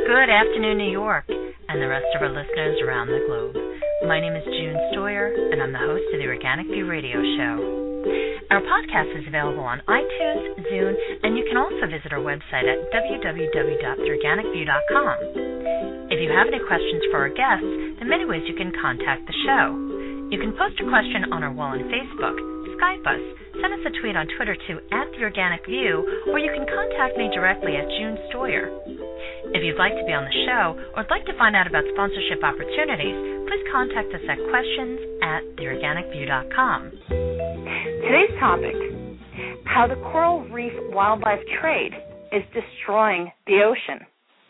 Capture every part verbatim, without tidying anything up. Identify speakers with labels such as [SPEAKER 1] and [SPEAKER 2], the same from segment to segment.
[SPEAKER 1] Good afternoon, New York, and the rest of our listeners around the globe. My name is June Stoyer, and I'm the host of the Organic View Radio Show. Our podcast is available on iTunes, Zune, and you can also visit our website at w w w dot the organic view dot com. If you have any questions for our guests, there are many ways you can contact the show. You can post a question on our wall on Facebook, Skype us, send us a tweet on Twitter to at The Organic View, or you can contact me directly at June Stoyer. If you'd like to be on the show or would like to find out about sponsorship opportunities, please contact us at questions at the organic view dot com.
[SPEAKER 2] Today's topic, how the coral reef wildlife trade is destroying the ocean.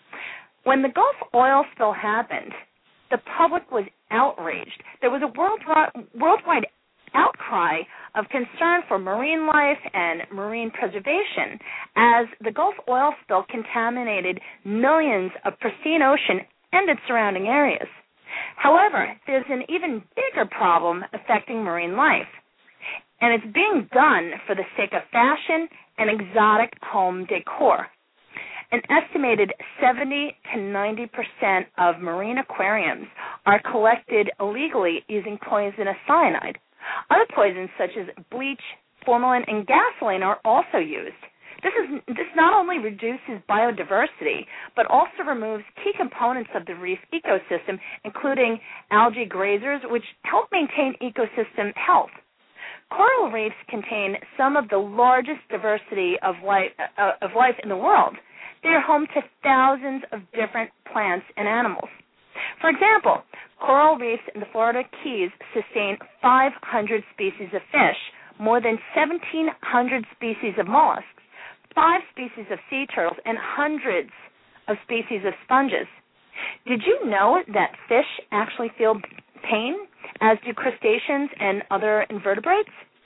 [SPEAKER 2] When the Gulf oil spill happened, the public was outraged. There was a worldwide, worldwide outcry of concern for marine life and marine preservation as the Gulf oil spill contaminated millions of pristine ocean and its surrounding areas. However, there's an even bigger problem affecting marine life, and it's being done for the sake of fashion and exotic home decor. An estimated seventy to ninety percent of marine aquariums are collected illegally using poisonous cyanide. Other poisons such as bleach, formalin, and gasoline are also used. This is this not only reduces biodiversity, but also removes key components of the reef ecosystem, including algae grazers, which help maintain ecosystem health. Coral reefs contain some of the largest diversity of life, uh, of life in the world. They are home to thousands of different plants and animals. For example, coral reefs in the Florida Keys sustain five hundred species of fish, more than seventeen hundred species of mollusks, five species of sea turtles, and hundreds of species of sponges. Did you know that fish actually feel pain, as do crustaceans and other invertebrates?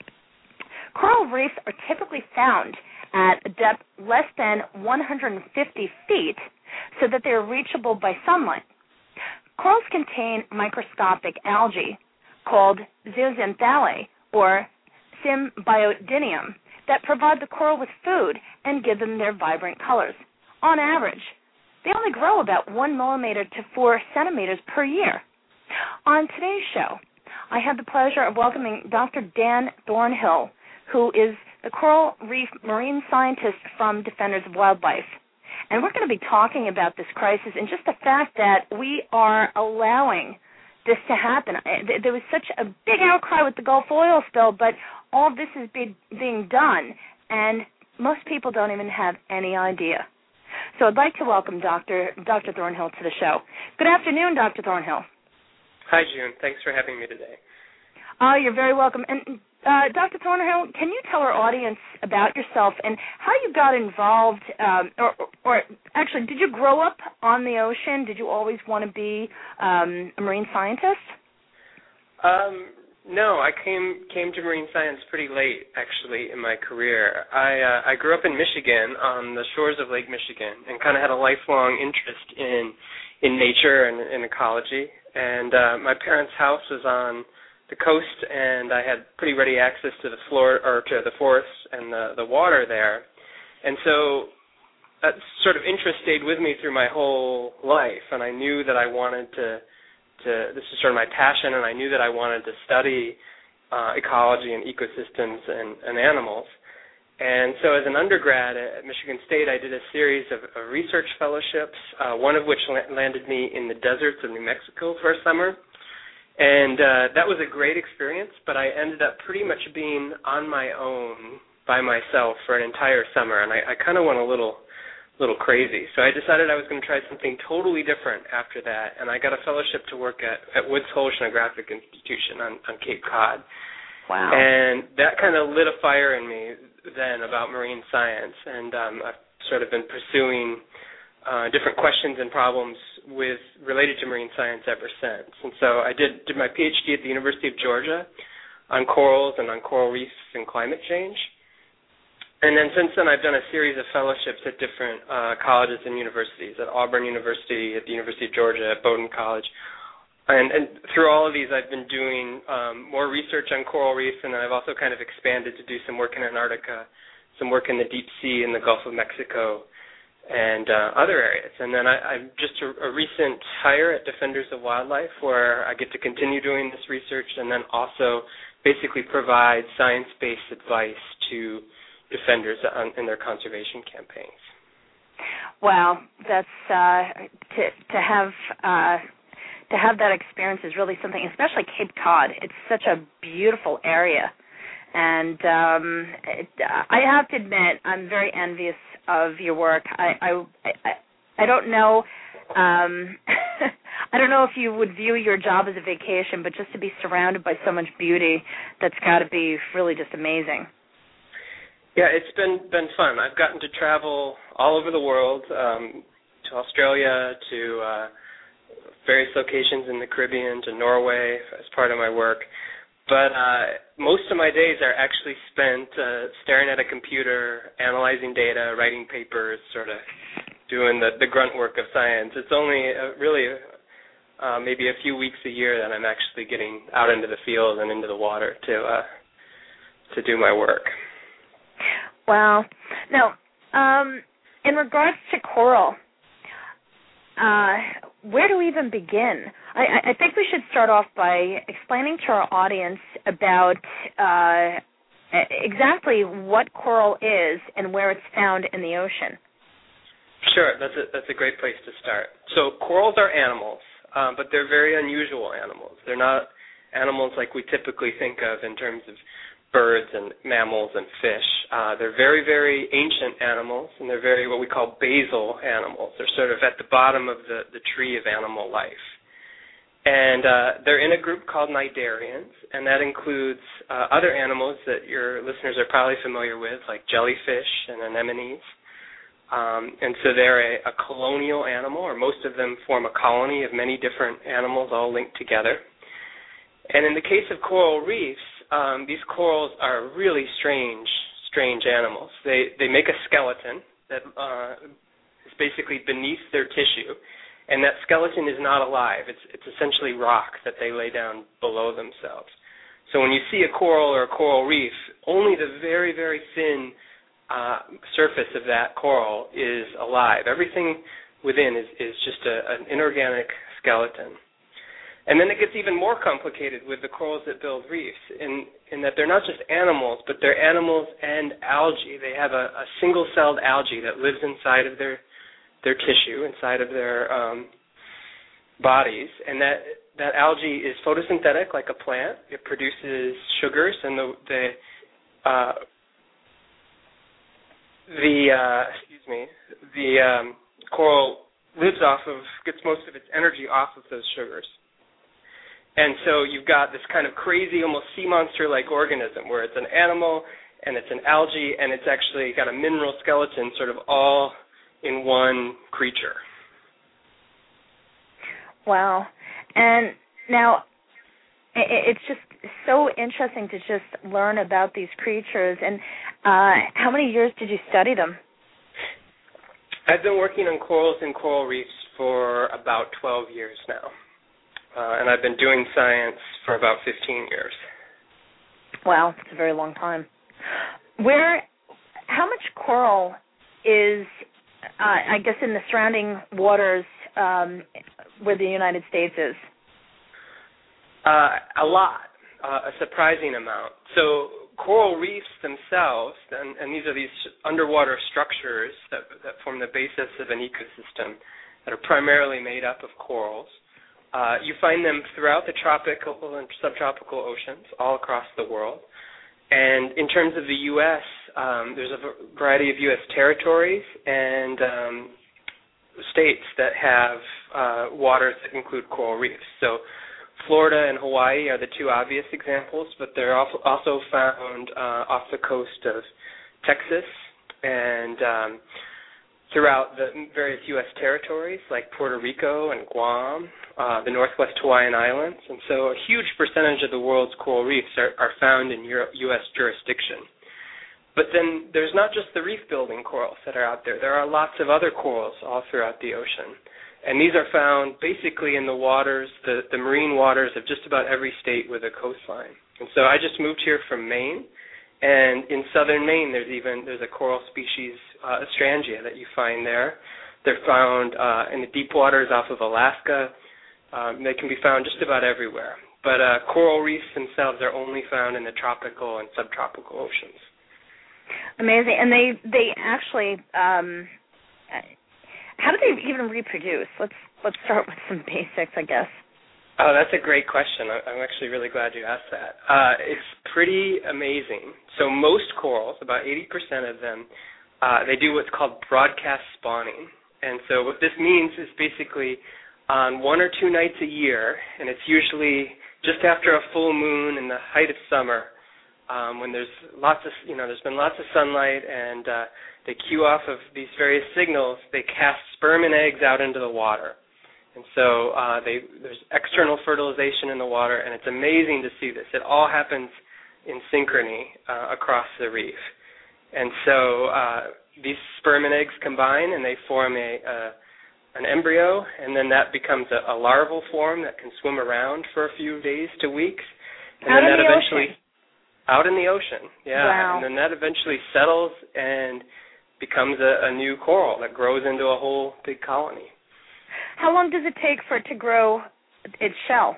[SPEAKER 2] Coral reefs are typically found at a depth less than one hundred fifty feet so that they are reachable by sunlight. Corals contain microscopic algae called zooxanthellae or Symbiodinium that provide the coral with food and give them their vibrant colors. On average, they only grow about one millimeter to four centimeters per year. On today's show, I have the pleasure of welcoming Doctor Dan Thornhill, who is the coral reef marine scientist from Defenders of Wildlife. And we're going to be talking about this crisis and just the fact that we are allowing this to happen. There was such a big outcry with the Gulf oil spill, but all this is be, being done, and most people don't even have any idea. So I'd like to welcome Doctor Doctor Thornhill to the show. Good afternoon, Doctor Thornhill.
[SPEAKER 3] Hi, June. Thanks for having me today.
[SPEAKER 2] Oh, you're very welcome. And uh, Doctor Thornhill, can you tell our audience about yourself and how you got involved, um, or, or actually, did you grow up on the ocean? Did you always want to be um, a marine scientist?
[SPEAKER 3] Um, no, I came came to marine science pretty late, actually, in my career. I uh, I grew up in Michigan, on the shores of Lake Michigan, and kind of had a lifelong interest in in nature and in ecology. And uh, my parents' house was on the coast, and I had pretty ready access to the floor or to the forests and the, the water there. And so that sort of interest stayed with me through my whole life, and I knew that I wanted to, to this is sort of my passion, and I knew that I wanted to study uh, ecology and ecosystems and, and animals. And so as an undergrad at Michigan State, I did a series of, of research fellowships, uh, one of which la- landed me in the deserts of New Mexico for a summer. And uh, that was a great experience, but I ended up pretty much being on my own by myself for an entire summer, and I, I kind of went a little little crazy. So I decided I was going to try something totally different after that, and I got a fellowship to work at, at Woods Hole Oceanographic Institution on, on Cape Cod.
[SPEAKER 2] Wow.
[SPEAKER 3] And that kind of lit a fire in me then about marine science, and um, I've sort of been pursuing Uh, different questions and problems with related to marine science ever since. And so I did, did my PhD at the University of Georgia on corals and on coral reefs and climate change. And then since then I've done a series of fellowships at different uh, colleges and universities, at Auburn University, at the University of Georgia, at Bowdoin College. And, and through all of these I've been doing um, more research on coral reefs, and then I've also kind of expanded to do some work in Antarctica, some work in the deep sea in the Gulf of Mexico, and uh, other areas. And then I, I'm just a, a recent hire at Defenders of Wildlife, where I get to continue doing this research and then also basically provide science-based advice to defenders on, in their conservation campaigns.
[SPEAKER 2] Wow, that's uh, to to have uh, to have that experience is really something. Especially Cape Cod, it's such a beautiful area, and um, it, I have to admit I'm very envious of your work. I I I, I don't know. Um, I don't know if you would view your job as a vacation, but just to be surrounded by so much beauty, that's got to be really just amazing.
[SPEAKER 3] Yeah, it's been been fun. I've gotten to travel all over the world, um, to Australia, to uh, various locations in the Caribbean, to Norway as part of my work. But uh, most of my days are actually spent uh, staring at a computer, analyzing data, writing papers, sort of doing the, the grunt work of science. It's only uh, really uh, maybe a few weeks a year that I'm actually getting out into the field and into the water to uh, to do my work.
[SPEAKER 2] Wow. Now, um, in regards to coral, uh, where do we even begin? I, I think we should start off by explaining to our audience about uh, exactly what coral is and where it's found in the ocean.
[SPEAKER 3] Sure, that's a, that's a great place to start. So corals are animals, um, but they're very unusual animals. They're not animals like we typically think of in terms of birds and mammals and fish. Uh, they're very, very ancient animals, and they're very what we call basal animals. They're sort of at the bottom of the, the tree of animal life. And uh, they're in a group called cnidarians, and that includes uh, other animals that your listeners are probably familiar with, like jellyfish and anemones. Um, and so they're a, a colonial animal, or most of them form a colony of many different animals all linked together. And in the case of coral reefs, um, these corals are really strange, strange animals. They they make a skeleton that uh, is basically beneath their tissue, and that skeleton is not alive. It's it's essentially rock that they lay down below themselves. So when you see a coral or a coral reef, only the very, very thin uh, surface of that coral is alive. Everything within is, is just a, an inorganic skeleton. And then it gets even more complicated with the corals that build reefs in, in that they're not just animals, but they're animals and algae. They have a, a single-celled algae that lives inside of their their tissue, inside of their um, bodies, and that that algae is photosynthetic like a plant. It produces sugars, and the the uh, the uh, excuse me the um, coral lives off of gets most of its energy off of those sugars. And so you've got this kind of crazy, almost sea monster-like organism where it's an animal and it's an algae and it's actually got a mineral skeleton sort of all in one creature.
[SPEAKER 2] Wow. And now it's just so interesting to just learn about these creatures. And uh, how many years did you study them?
[SPEAKER 3] I've been working on corals and coral reefs for about twelve years now. Uh, and I've been doing science for about fifteen years.
[SPEAKER 2] Wow, that's a very long time. Where, how much coral is, uh, I guess, in the surrounding waters um, where the United States is?
[SPEAKER 3] Uh, a lot, uh, a surprising amount. So coral reefs themselves, and, and these are these underwater structures that, that form the basis of an ecosystem that are primarily made up of corals. Uh, you find them throughout the tropical and subtropical oceans all across the world. And in terms of the U S, um, there's a variety of U S territories and um, states that have uh, waters that include coral reefs. So Florida and Hawaii are the two obvious examples, but they're also found uh, off the coast of Texas and um, throughout the various U S territories like Puerto Rico and Guam, uh, the Northwest Hawaiian Islands. And so a huge percentage of the world's coral reefs are, are found in Euro- U S jurisdiction. But then there's not just the reef-building corals that are out there. There are lots of other corals all throughout the ocean. And these are found basically in the waters, the, the marine waters of just about every state with a coastline. And so I just moved here from Maine. And in southern Maine, there's even there's a coral species uh, Ostrangia that you find there. They're found uh, in the deep waters off of Alaska. Um, they can be found just about everywhere. But uh, coral reefs themselves are only found in the tropical and subtropical oceans.
[SPEAKER 2] Amazing. And they, they actually, um, how do they even reproduce? Let's let's start with some basics, I guess.
[SPEAKER 3] Oh, that's a great question. I'm actually really glad you asked that. Uh, it's pretty amazing. So most corals, about eighty percent of them, uh, they do what's called broadcast spawning. And so what this means is basically on one or two nights a year, and it's usually just after a full moon in the height of summer, um, when there's lots of, you know, there's been lots of sunlight, and uh, they cue off of these various signals, they cast sperm and eggs out into the water. And so uh, they, there's external fertilization in the water, and it's amazing to see this. It all happens in synchrony uh, across the reef. And so uh, these sperm and eggs combine, and they form a, a an embryo, and then that becomes a, a larval form that can swim around for a few days to weeks. And
[SPEAKER 2] out
[SPEAKER 3] then
[SPEAKER 2] in
[SPEAKER 3] that
[SPEAKER 2] the
[SPEAKER 3] eventually,
[SPEAKER 2] ocean.
[SPEAKER 3] Out in the ocean, yeah.
[SPEAKER 2] Wow.
[SPEAKER 3] And then that eventually settles and becomes a, a new coral that grows into a whole big colony.
[SPEAKER 2] How long does it take for it to grow its shell?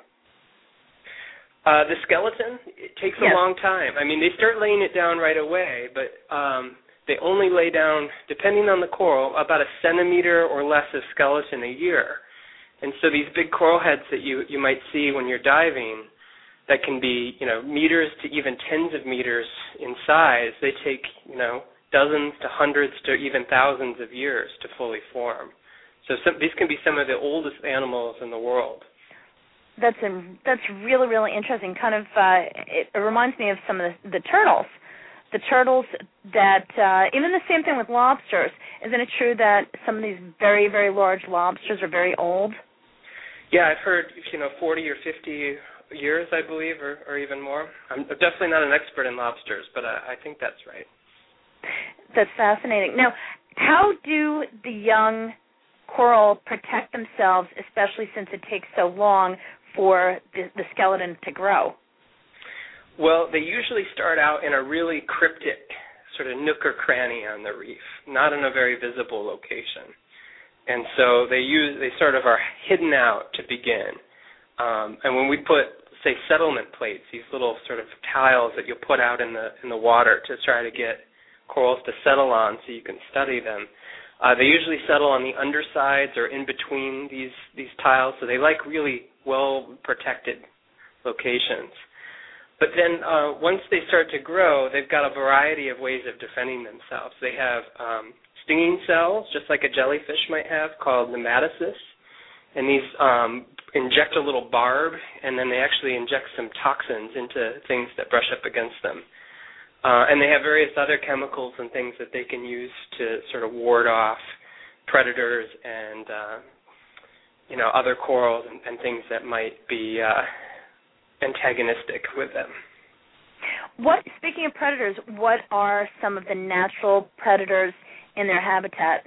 [SPEAKER 3] Uh, the skeleton, it takes
[SPEAKER 2] yes.
[SPEAKER 3] a long time. I mean, they start laying it down right away, but um, they only lay down, depending on the coral, about a centimeter or less of skeleton a year. And so these big coral heads that you, you might see when you're diving that can be, you know, meters to even tens of meters in size, they take, you know, dozens to hundreds to even thousands of years to fully form. So some, these can be some of the oldest animals in the world.
[SPEAKER 2] That's a, that's really, really interesting. Kind of, uh, it, it reminds me of some of the, the turtles. The turtles that, uh, even the same thing with lobsters. Isn't it true that some of these very, very large lobsters are very old?
[SPEAKER 3] Yeah, I've heard, you know, forty or fifty years, I believe, or, or even more. I'm definitely not an expert in lobsters, but I, I think that's right.
[SPEAKER 2] That's fascinating. Now, how do the young coral protect themselves, especially since it takes so long for the, the skeleton to grow?
[SPEAKER 3] Well, they usually start out in a really cryptic sort of nook or cranny on the reef, not in a very visible location. And so they use they sort of are hidden out to begin. Um, and when we put, say, settlement plates, these little sort of tiles that you put out in the in the water to try to get corals to settle on so you can study them, uh, they usually settle on the undersides or in between these, these tiles, so they like really well-protected locations. But then uh, once they start to grow, they've got a variety of ways of defending themselves. They have um, stinging cells, just like a jellyfish might have, called nematocysts. And these um, inject a little barb, and then they actually inject some toxins into things that brush up against them. Uh, and they have various other chemicals and things that they can use to sort of ward off predators and, uh, you know, other corals and, and things that might be uh, antagonistic with them.
[SPEAKER 2] What, speaking of predators, what are some of the natural predators in their habitat?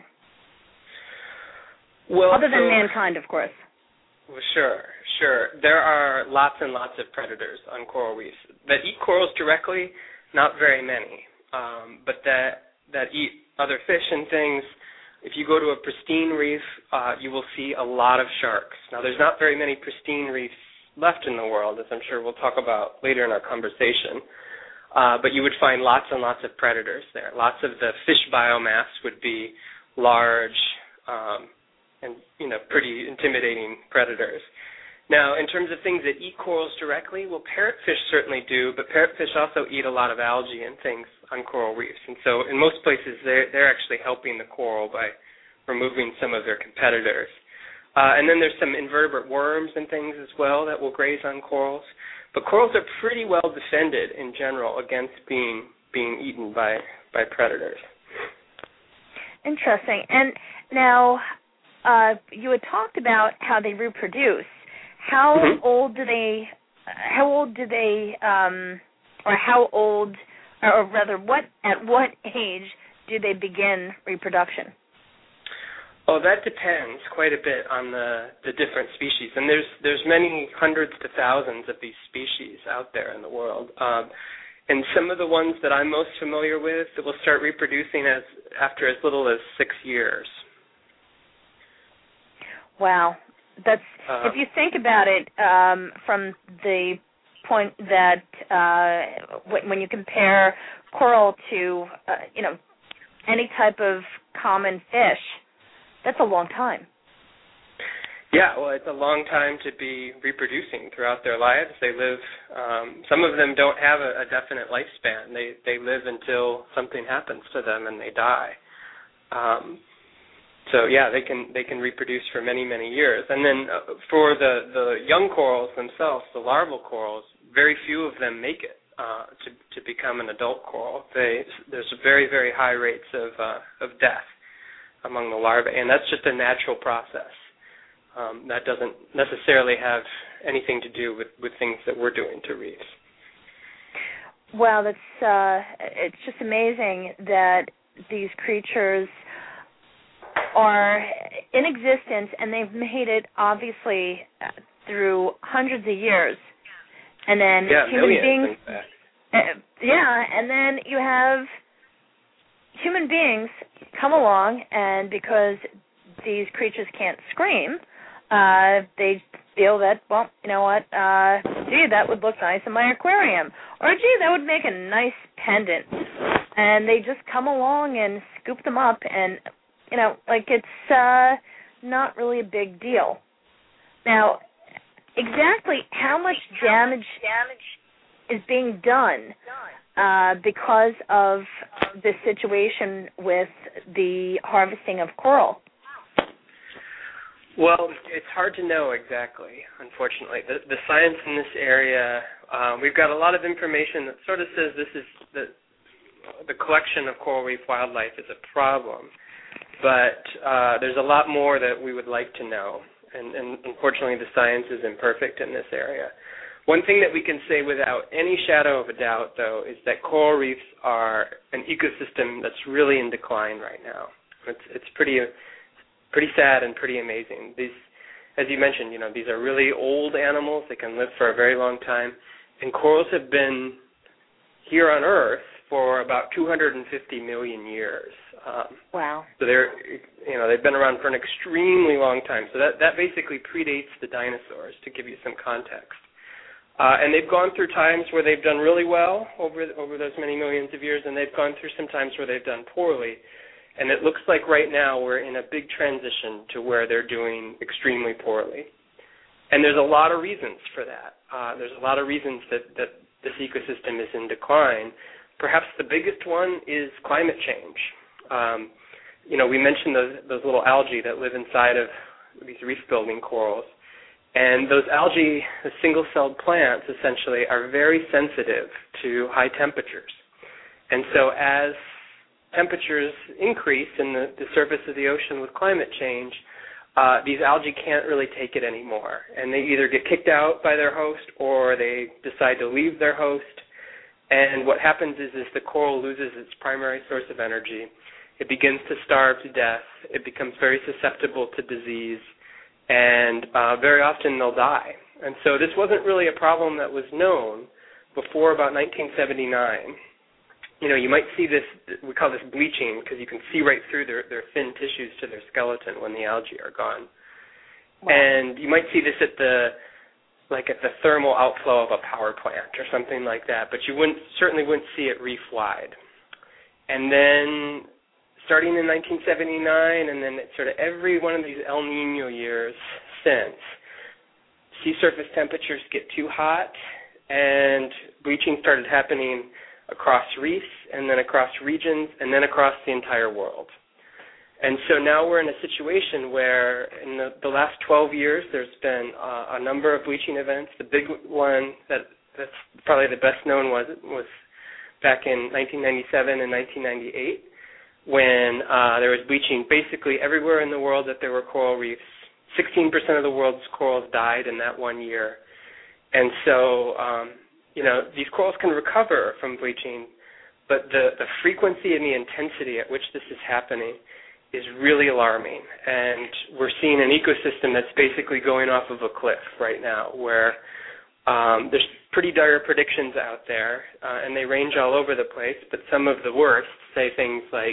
[SPEAKER 3] Well,
[SPEAKER 2] Other than
[SPEAKER 3] so,
[SPEAKER 2] mankind, of course.
[SPEAKER 3] Well, sure, sure. There are lots and lots of predators on coral reefs that eat corals directly. Not very many, um, but that that eat other fish and things. If you go to a pristine reef, uh, you will see a lot of sharks. Now, there's not very many pristine reefs left in the world, as I'm sure we'll talk about later in our conversation. Uh, but you would find lots and lots of predators there. Lots of the fish biomass would be large um, and, you know, pretty intimidating predators. Now, in terms of things that eat corals directly, well, parrotfish certainly do, but parrotfish also eat a lot of algae and things on coral reefs. And so in most places, they're, they're actually helping the coral by removing some of their competitors. Uh, and then there's some invertebrate worms and things as well that will graze on corals. But corals are pretty well defended in general against being being eaten by, by predators.
[SPEAKER 2] Interesting. And now, uh, you had talked about how they reproduce. How
[SPEAKER 3] mm-hmm.
[SPEAKER 2] old do they? How old do they? Um, or how old, or rather, what at what age do they begin reproduction?
[SPEAKER 3] Oh, that depends quite a bit on the, the different species, and there's there's many hundreds to thousands of these species out there in the world. Um, and some of the ones that I'm most familiar with will start reproducing as after as little as six years.
[SPEAKER 2] Wow. That's
[SPEAKER 3] Um,
[SPEAKER 2] if you think about it um, from the point that uh, w- when you compare coral to, uh, you know, any type of common fish, that's a long time.
[SPEAKER 3] Yeah, well, it's a long time to be reproducing throughout their lives. They live, um, some of them don't have a, a definite lifespan. They they live until something happens to them and they die. Um, so yeah, they can they can reproduce for many many years. And then uh, for the the young corals themselves, the larval corals, very few of them make it uh, to to become an adult coral. They there's very very high rates of uh, of death among the larvae, and that's just a natural process. Um, that doesn't necessarily have anything to do with, with things that we're doing to reefs.
[SPEAKER 2] Well, that's uh, it's just amazing that these creatures are in existence, and they've made it obviously through hundreds of years, and then
[SPEAKER 3] yeah,
[SPEAKER 2] human
[SPEAKER 3] millions,
[SPEAKER 2] beings.
[SPEAKER 3] in fact.
[SPEAKER 2] Uh, yeah, and then you have human beings come along, and because these creatures can't scream, uh, they feel that, well, you know what, uh, gee, that would look nice in my aquarium. Or, gee, that would make a nice pendant. And they just come along and scoop them up, and, you know, like it's uh, not really a big deal. Now, exactly how much damage is being done uh, because of this situation with the harvesting of coral?
[SPEAKER 3] Well, it's hard to know exactly, unfortunately. The, the science in this area, uh, we've got a lot of information that sort of says this is the, the collection of coral reef wildlife is a problem, but uh, there's a lot more that we would like to know, and, and unfortunately the science is imperfect in this area. One thing that we can say without any shadow of a doubt, though, is that coral reefs are an ecosystem that's really in decline right now. It's, it's pretty... pretty sad and pretty amazing. These, as you mentioned, you know, these are really old animals. They can live for a very long time. And corals have been here on Earth for about two hundred fifty million years. Um,
[SPEAKER 2] wow.
[SPEAKER 3] So they're, you know, they've been around for an extremely long time. So that, that basically predates the dinosaurs, to give you some context. Uh, and they've gone through times where they've done really well over over those many millions of years, and they've gone through some times where they've done poorly. And it looks like right now we're in a big transition to where they're doing extremely poorly. And there's a lot of reasons for that. Uh, there's a lot of reasons that, that this ecosystem is in decline. Perhaps the biggest one is climate change. Um, you know, we mentioned those, those little algae that live inside of these reef-building corals. And those algae, the single-celled plants, essentially, are very sensitive to high temperatures. And so as temperatures increase in the, the surface of the ocean with climate change, uh, these algae can't really take it anymore. And they either get kicked out by their host or they decide to leave their host. And what happens is, is the coral loses its primary source of energy. It begins to starve to death. It becomes very susceptible to disease. And uh, very often they'll die. And so this wasn't really a problem that was known before about nineteen seventy-nine. You know, you might see this, we call this bleaching, because you can see right through their, their thin tissues to their skeleton when the algae are gone. Wow. And you might see this at the, like at the thermal outflow of a power plant or something like that, but you wouldn't, certainly wouldn't see it reef-wide. And then starting in nineteen seventy-nine, and then sort of every one of these El Nino years since, sea surface temperatures get too hot, and bleaching started happening across reefs, and then across regions, and then across the entire world. And so now we're in a situation where in the, the last twelve years there's been uh, a number of bleaching events. The big one that, that's probably the best known was was back in nineteen ninety-seven and nineteen ninety-eight, when uh, there was bleaching basically everywhere in the world that there were coral reefs. sixteen percent of the world's corals died in that one year. And so um, you know, these corals can recover from bleaching, but the, the frequency and the intensity at which this is happening is really alarming. And we're seeing an ecosystem that's basically going off of a cliff right now, where Um, there's pretty dire predictions out there, uh, and they range all over the place, but some of the worst say things like,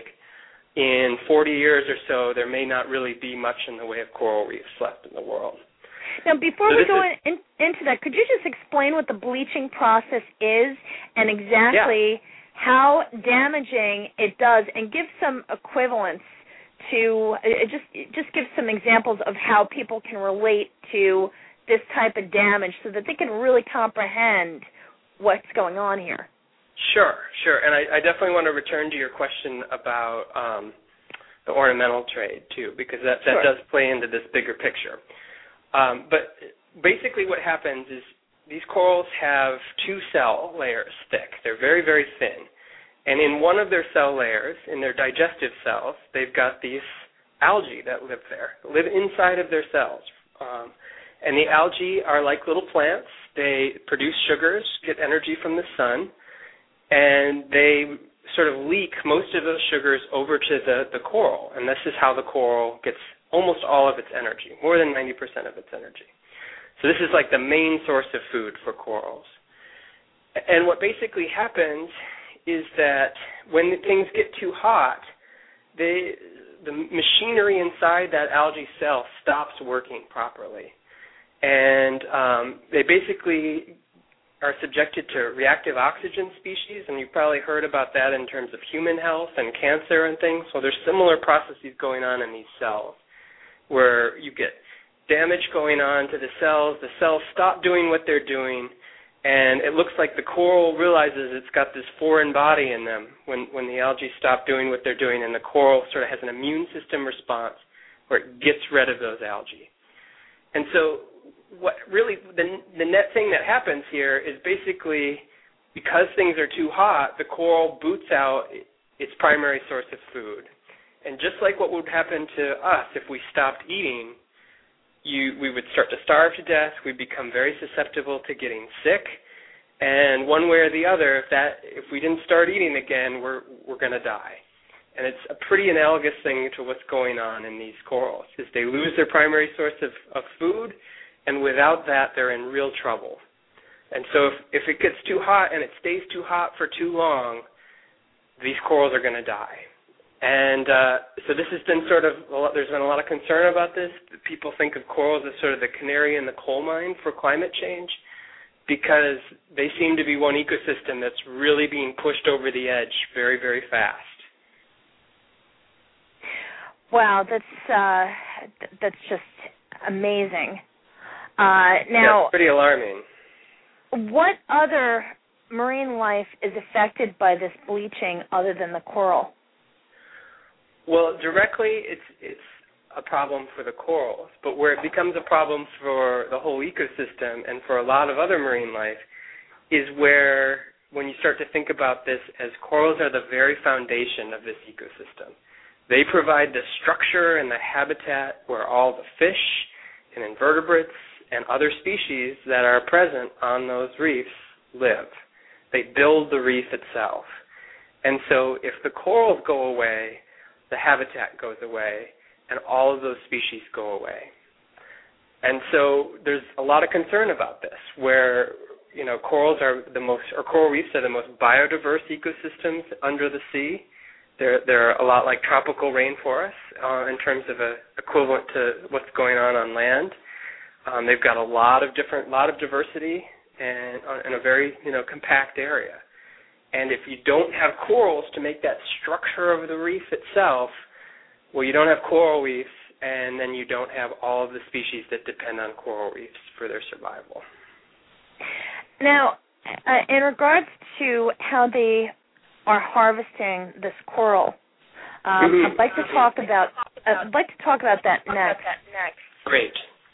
[SPEAKER 3] in forty years or so, there may not really be much in the way of coral reefs left in the world.
[SPEAKER 2] Now, before
[SPEAKER 3] so
[SPEAKER 2] we go
[SPEAKER 3] is,
[SPEAKER 2] in, into that, could you just explain what the bleaching process is and exactly
[SPEAKER 3] yeah.
[SPEAKER 2] how damaging it does, and give some equivalents to uh, just just give some examples of how people can relate to this type of damage so that they can really comprehend what's going on here?
[SPEAKER 3] Sure, sure. And I, I definitely want to return to your question about um, the ornamental trade, too, because that, that
[SPEAKER 2] sure.
[SPEAKER 3] does play into this bigger picture. Um, but basically what happens is these corals have two cell layers thick. They're very, very thin. And in one of their cell layers, in their digestive cells, they've got these algae that live there, live inside of their cells. Um, and the algae are like little plants. They produce sugars, get energy from the sun, and they sort of leak most of those sugars over to the, the coral. And this is how the coral gets almost all of its energy, more than ninety percent of its energy. So this is like the main source of food for corals. And what basically happens is that when things get too hot, they, the machinery inside that algae cell stops working properly. And um, they basically are subjected to reactive oxygen species, and you've probably heard about that in terms of human health and cancer and things. So there's similar processes going on in these cells where you get damage going on to the cells, the cells stop doing what they're doing, and it looks like the coral realizes it's got this foreign body in them when, when the algae stop doing what they're doing, and the coral sort of has an immune system response where it gets rid of those algae. And so what really the, the net thing that happens here is basically because things are too hot, the coral boots out its primary source of food. And just like what would happen to us if we stopped eating, you, we would start to starve to death. We'd become very susceptible to getting sick. And one way or the other, if that if we didn't start eating again, we're we're going to die. And it's a pretty analogous thing to what's going on in these corals, is they lose their primary source of, of food, and without that, they're in real trouble. And so if, if it gets too hot and it stays too hot for too long, these corals are going to die. And uh, so this has been sort of, a lot, there's been a lot of concern about this. People think of corals as sort of the canary in the coal mine for climate change because they seem to be one ecosystem that's really being pushed over the edge very, very fast.
[SPEAKER 2] Wow, that's uh, that's just amazing. Uh, now,
[SPEAKER 3] That's pretty alarming.
[SPEAKER 2] What other marine life is affected by this bleaching other than the coral?
[SPEAKER 3] Well, directly, it's it's a problem for the corals, but where it becomes a problem for the whole ecosystem and for a lot of other marine life is where, when you start to think about this, as corals are the very foundation of this ecosystem. They provide the structure and the habitat where all the fish and invertebrates and other species that are present on those reefs live. They build the reef itself. And so if the corals go away, the habitat goes away, and all of those species go away. And so there's a lot of concern about this, where, you know, corals are the most, or coral reefs are the most biodiverse ecosystems under the sea. They're, they're a lot like tropical rainforests uh, in terms of a equivalent to what's going on on land. Um, they've got a lot of different, lot of diversity and uh, in a very, you know, compact area. And if you don't have corals to make that structure of the reef itself, well, you don't have coral reefs, and then you don't have all of the species that depend on coral reefs for their survival.
[SPEAKER 2] Now, uh, in regards to how they are harvesting this coral, um, mm-hmm. I'd like to talk about. Uh, I'd like to talk about that next.
[SPEAKER 3] Great.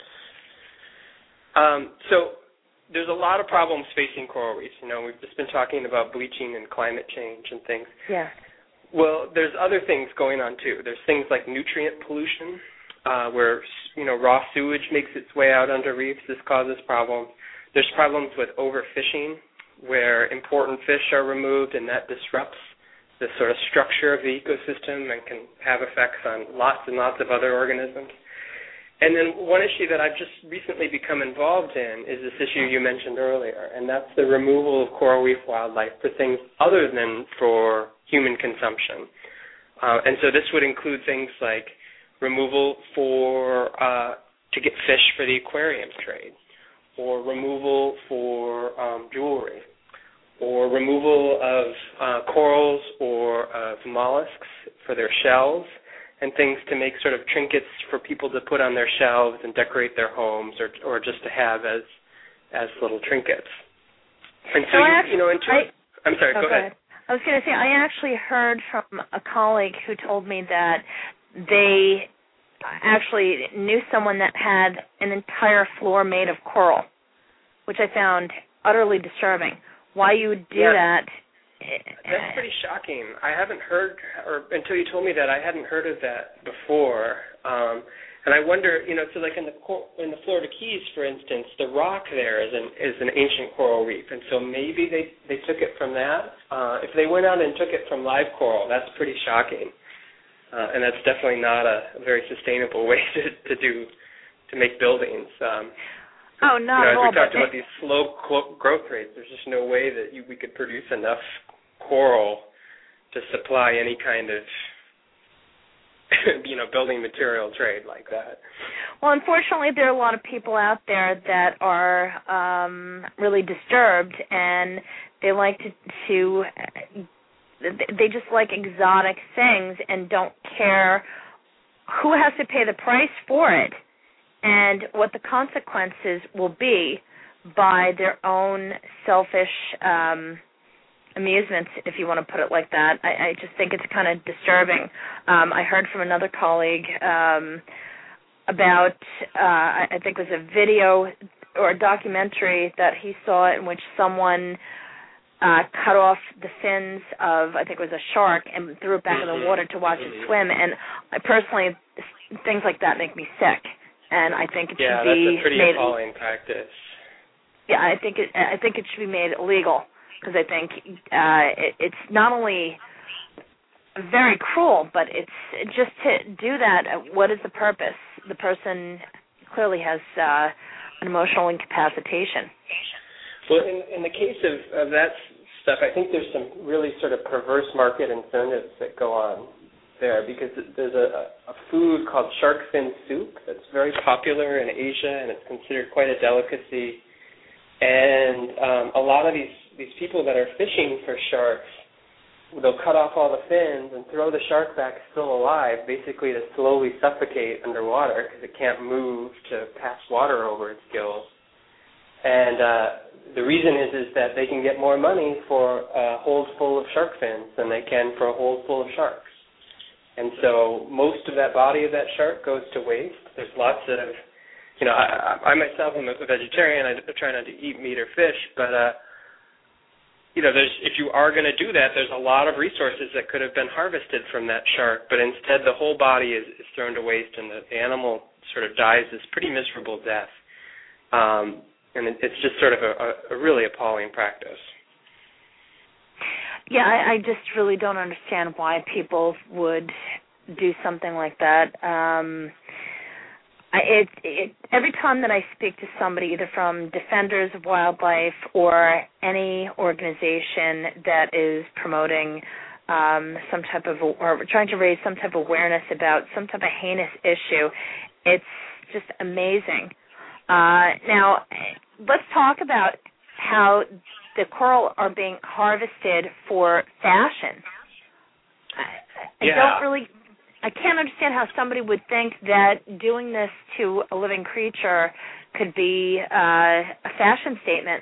[SPEAKER 3] Um, so. There's a lot of problems facing coral reefs. You know, we've just been talking about bleaching and climate change and things.
[SPEAKER 2] Yeah.
[SPEAKER 3] Well, there's other things going on, too. There's things like nutrient pollution, uh, where, you know, raw sewage makes its way out under reefs. This causes problems. There's problems with overfishing, where important fish are removed, and that disrupts the sort of structure of the ecosystem and can have effects on lots and lots of other organisms. and then one issue that I've just recently become involved in is this issue you mentioned earlier, and that's the removal of coral reef wildlife for things other than for human consumption. Uh, and so this would include things like removal for uh, to get fish for the aquarium trade, or removal for um, jewelry, or removal of uh, corals or of mollusks for their shells, and things to make sort of trinkets for people to put on their shelves and decorate their homes, or or just to have as as little trinkets. And so,
[SPEAKER 2] so
[SPEAKER 3] you,
[SPEAKER 2] actually,
[SPEAKER 3] you know, in terms,
[SPEAKER 2] I,
[SPEAKER 3] I'm sorry,
[SPEAKER 2] oh,
[SPEAKER 3] go,
[SPEAKER 2] go
[SPEAKER 3] ahead.
[SPEAKER 2] ahead. I was going to say, I actually heard from a colleague who told me that they actually knew someone that had an entire floor made of coral, which I found utterly disturbing. Why you would do
[SPEAKER 3] yeah.
[SPEAKER 2] that?
[SPEAKER 3] That's pretty shocking. I haven't heard, or until you told me that, I hadn't heard of that before. Um, and I wonder, you know, so like in the in the Florida Keys, for instance, the rock there is an is an ancient coral reef, and so maybe they they took it from that. Uh, if they went out and took it from live coral, that's pretty shocking, uh, and that's definitely not a, a very sustainable way to, to do to make buildings. Um,
[SPEAKER 2] oh, not
[SPEAKER 3] you know,
[SPEAKER 2] at all.
[SPEAKER 3] As we talked
[SPEAKER 2] but
[SPEAKER 3] about
[SPEAKER 2] they,
[SPEAKER 3] these slow clo- growth rates, there's just no way that you, we could produce enough coral to supply any kind of you know, building material trade like that.
[SPEAKER 2] Well, unfortunately, there are a lot of people out there that are um, really disturbed, and they like to, to, they just like exotic things and don't care who has to pay the price for it and what the consequences will be by their own selfish um amusements, if you want to put it like that. I, I just think it's kind of disturbing. Um, I heard from another colleague um, about, uh, I think it was a video or a documentary that he saw in which someone uh, cut off the fins of, I think it was a shark, and threw it back in the water to watch it swim. And I personally, things like that make me sick. And I think it
[SPEAKER 3] yeah,
[SPEAKER 2] should be
[SPEAKER 3] that's a pretty
[SPEAKER 2] made,
[SPEAKER 3] appalling practice.
[SPEAKER 2] Yeah, I think it. I think it should be made illegal. Because I think uh, it, it's not only very cruel, but it's just to do that, what is the purpose? The person clearly has uh, an emotional incapacitation.
[SPEAKER 3] Well, in, in the case of, of that stuff, I think there's some really sort of perverse market incentives that go on there, because there's a, a food called shark fin soup that's very popular in Asia, and it's considered quite a delicacy. And um, a lot of these These people that are fishing for sharks, they'll cut off all the fins and throw the shark back still alive, basically to slowly suffocate underwater because it can't move to pass water over its gills. And uh, the reason is is that they can get more money for a hold full of shark fins than they can for a hold full of sharks. And so most of that body of that shark goes to waste. There's lots of, you know, I, I myself am a vegetarian. I try not to eat meat or fish, but uh, you know, there's, if you are going to do that, there's a lot of resources that could have been harvested from that shark, but instead the whole body is, is thrown to waste, and the, the animal sort of dies this pretty miserable death. Um, and it, it's just sort of a, a really appalling practice.
[SPEAKER 2] Yeah, I, I just really don't understand why people would do something like that. Um, I, it, it, every time that I speak to somebody, either from Defenders of Wildlife or any organization that is promoting um, some type of, or trying to raise some type of awareness about some type of heinous issue, it's just amazing. Uh, now, let's talk about how the coral are being harvested for fashion. I, I
[SPEAKER 3] yeah.
[SPEAKER 2] don't really... I can't understand how somebody would think that doing this to a living creature could be uh, a fashion statement.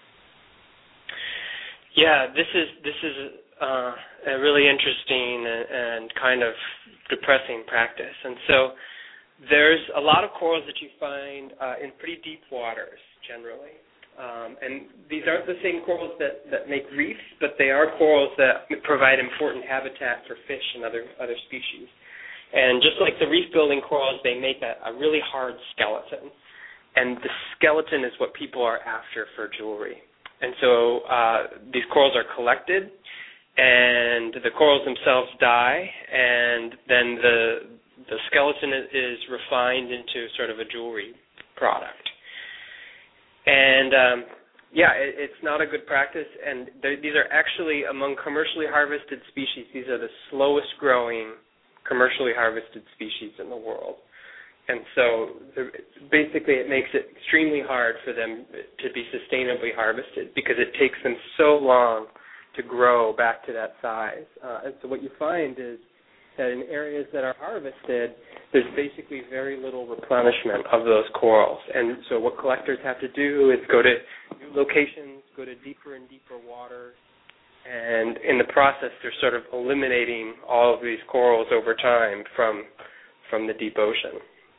[SPEAKER 3] Yeah, this is this is uh, a really interesting and kind of depressing practice. And so there's a lot of corals that you find uh, in pretty deep waters generally. Um, and these aren't the same corals that, that make reefs, but they are corals that provide important habitat for fish and other other species. And just like the reef-building corals, they make a, a really hard skeleton. And the skeleton is what people are after for jewelry. And so uh, these corals are collected, and the corals themselves die, and then the the skeleton is, is refined into sort of a jewelry product. And um, yeah, it, it's not a good practice, and these are actually, among commercially harvested species, these are the slowest growing commercially harvested species in the world. And so the, basically it makes it extremely hard for them to be sustainably harvested because it takes them so long to grow back to that size. Uh, and so what you find is that in areas that are harvested, there's basically very little replenishment of those corals. And so what collectors have to do is go to new locations, go to deeper and deeper water, and in the process they're sort of eliminating all of these corals over time from from the deep ocean.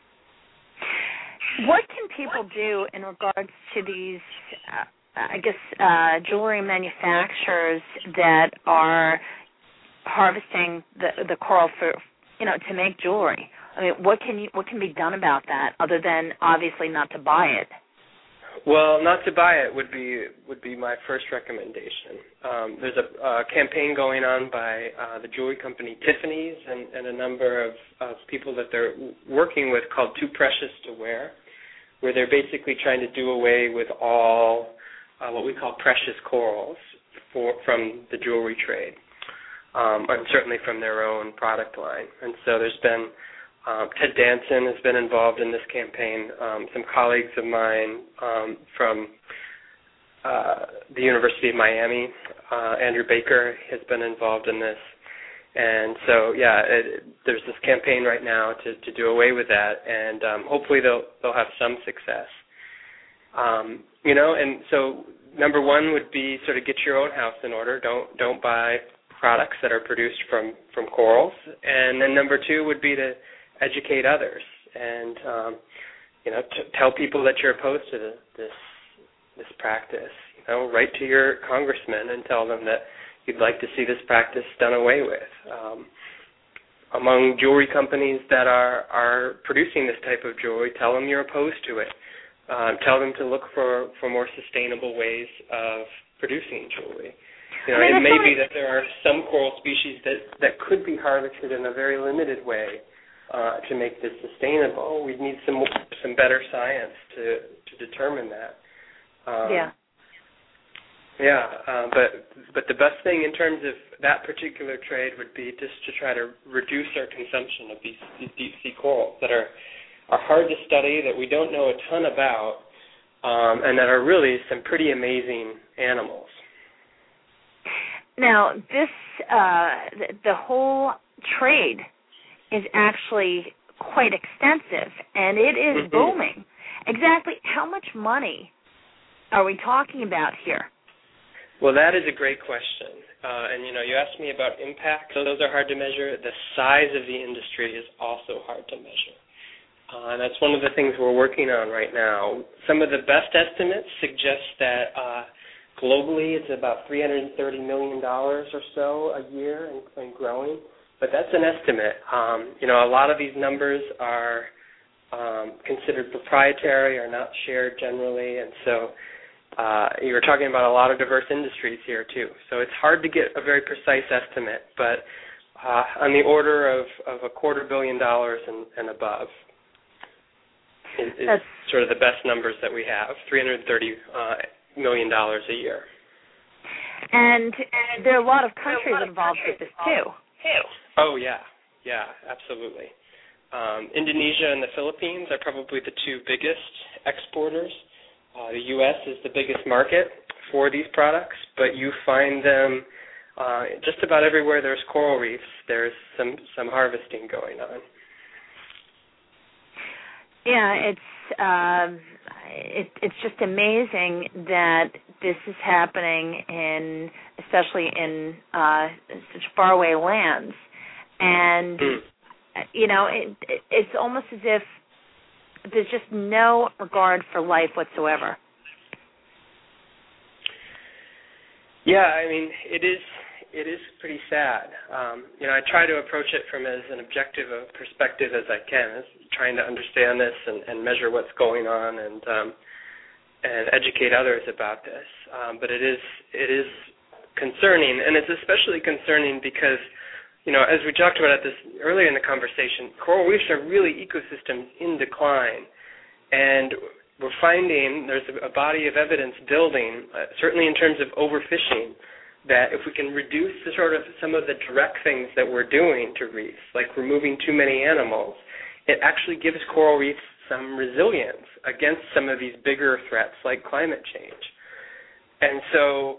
[SPEAKER 2] What can people do in regards to these, uh, I guess, uh, jewelry manufacturers that are harvesting the the coral for, you know, to make jewelry? I mean, what can you what can be done about that other than obviously not to buy it?
[SPEAKER 3] Well, not to buy it would be would be my first recommendation. Um, there's a, a campaign going on by uh, the jewelry company Tiffany's and, and a number of, of people that they're working with called Too Precious to Wear, where they're basically trying to do away with all uh, what we call precious corals for, from the jewelry trade, um, and certainly from their own product line. And so there's been Um, Ted Danson has been involved in this campaign. Um, some colleagues of mine um, from uh, the University of Miami, uh, Andrew Baker, has been involved in this. And so, yeah, it, there's this campaign right now to, to do away with that, and um, hopefully they'll they'll have some success. Um, you know, and so number one would be sort of get your own house in order. Don't don't buy products that are produced from, from corals. And then number two would be to educate others, and um, you know, t- tell people that you're opposed to the, this this practice. You know, write to your congressman and tell them that you'd like to see this practice done away with. Um, among jewelry companies that are are producing this type of jewelry, tell them you're opposed to it. Uh, tell them to look for, for more sustainable ways of producing jewelry. You know, it may be that there are some coral species that, that could be harvested in a very limited way. Uh, to make this sustainable, we need some some better science to, to determine that. Um,
[SPEAKER 2] yeah.
[SPEAKER 3] Yeah, uh, but but the best thing in terms of that particular trade would be just to try to reduce our consumption of these, these deep sea corals that are are hard to study, that we don't know a ton about, um, and that are really some pretty amazing animals.
[SPEAKER 2] Now, this uh, the, the whole trade is actually quite extensive, and it is
[SPEAKER 3] mm-hmm.
[SPEAKER 2] booming. Exactly how much money are we talking about here?
[SPEAKER 3] Well, that is a great question. Uh, and, you know, you asked me about impact, so those are hard to measure. The size of the industry is also hard to measure. Uh, and that's one of the things we're working on right now. Some of the best estimates suggest that uh, globally it's about three hundred thirty million dollars or so a year and, and growing. But that's an estimate. Um, you know, a lot of these numbers are um, considered proprietary or not shared generally, and so uh, you were talking about a lot of diverse industries here too. So it's hard to get a very precise estimate, but uh, on the order of, of a quarter billion dollars and, and above is, is sort of the best numbers that we have, three hundred thirty uh, million dollars a year.
[SPEAKER 2] And there are a lot of countries involved with this too.
[SPEAKER 3] Oh, yeah. Yeah, absolutely. Um, Indonesia and the Philippines are probably the two biggest exporters. Uh, the U S is the biggest market for these products, but you find them uh, just about everywhere there's coral reefs. There's some, some harvesting going on.
[SPEAKER 2] Yeah, it's um, it, it's just amazing that this is happening in, especially in uh, such faraway lands, and
[SPEAKER 3] mm.
[SPEAKER 2] you know, it, it, it's almost as if there's just no regard for life whatsoever.
[SPEAKER 3] Yeah, I mean, it is. It is pretty sad. Um, you know, I try to approach it from as an objective a perspective as I can, as trying to understand this and, and measure what's going on and um, and educate others about this. Um, but it is it is concerning, and it's especially concerning because, you know, as we talked about at this earlier in the conversation, coral reefs are really ecosystems in decline, and we're finding there's a body of evidence building, uh, certainly in terms of overfishing, that if we can reduce the sort of some of the direct things that we're doing to reefs, like removing too many animals, it actually gives coral reefs some resilience against some of these bigger threats like climate change. And so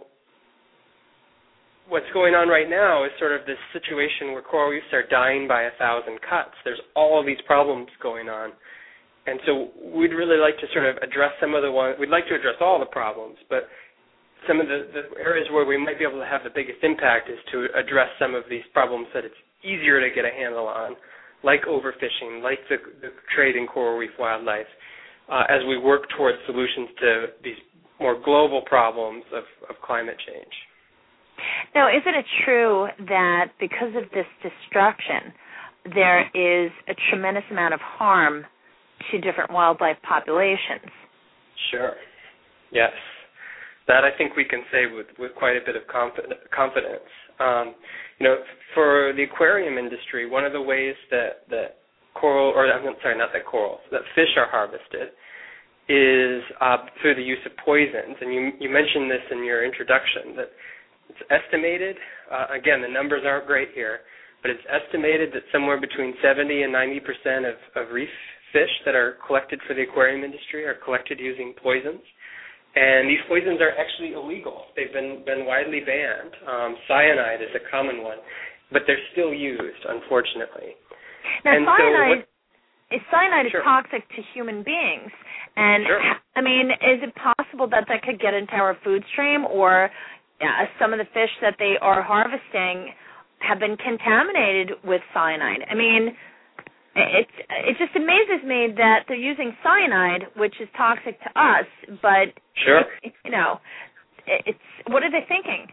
[SPEAKER 3] what's going on right now is sort of this situation where coral reefs are dying by a thousand cuts. There's all of these problems going on. And so we'd really like to sort of address some of the ones, we'd like to address all the problems, but some of the, the areas where we might be able to have the biggest impact is to address some of these problems that it's easier to get a handle on, like overfishing, like the, the trade in coral reef wildlife, uh, as we work towards solutions to these more global problems of, of climate change.
[SPEAKER 2] Now, isn't it true that because of this destruction, there is a tremendous amount of harm to different wildlife populations?
[SPEAKER 3] Sure. Yes. That I think we can say with, with quite a bit of confidence. Um, you know, for the aquarium industry, one of the ways that, that coral, or I'm sorry, not that corals, that fish are harvested is uh, through the use of poisons. And you, you mentioned this in your introduction, that it's estimated, uh, again, the numbers aren't great here, but it's estimated that somewhere between seventy and ninety percent of, of reef fish that are collected for the aquarium industry are collected using poisons. And these poisons are actually illegal. They've been, been widely banned. Um, cyanide is a common one, but they're still used, unfortunately.
[SPEAKER 2] Now,
[SPEAKER 3] and
[SPEAKER 2] cyanide,
[SPEAKER 3] so
[SPEAKER 2] what, cyanide
[SPEAKER 3] sure.
[SPEAKER 2] is toxic to human beings. And,
[SPEAKER 3] sure.
[SPEAKER 2] I mean, is it possible that that could get into our food stream, or uh, some of the fish that they are harvesting have been contaminated with cyanide? I mean, It it just amazes me that they're using cyanide, which is toxic to us, but
[SPEAKER 3] sure.
[SPEAKER 2] it, you know, it's what are they thinking?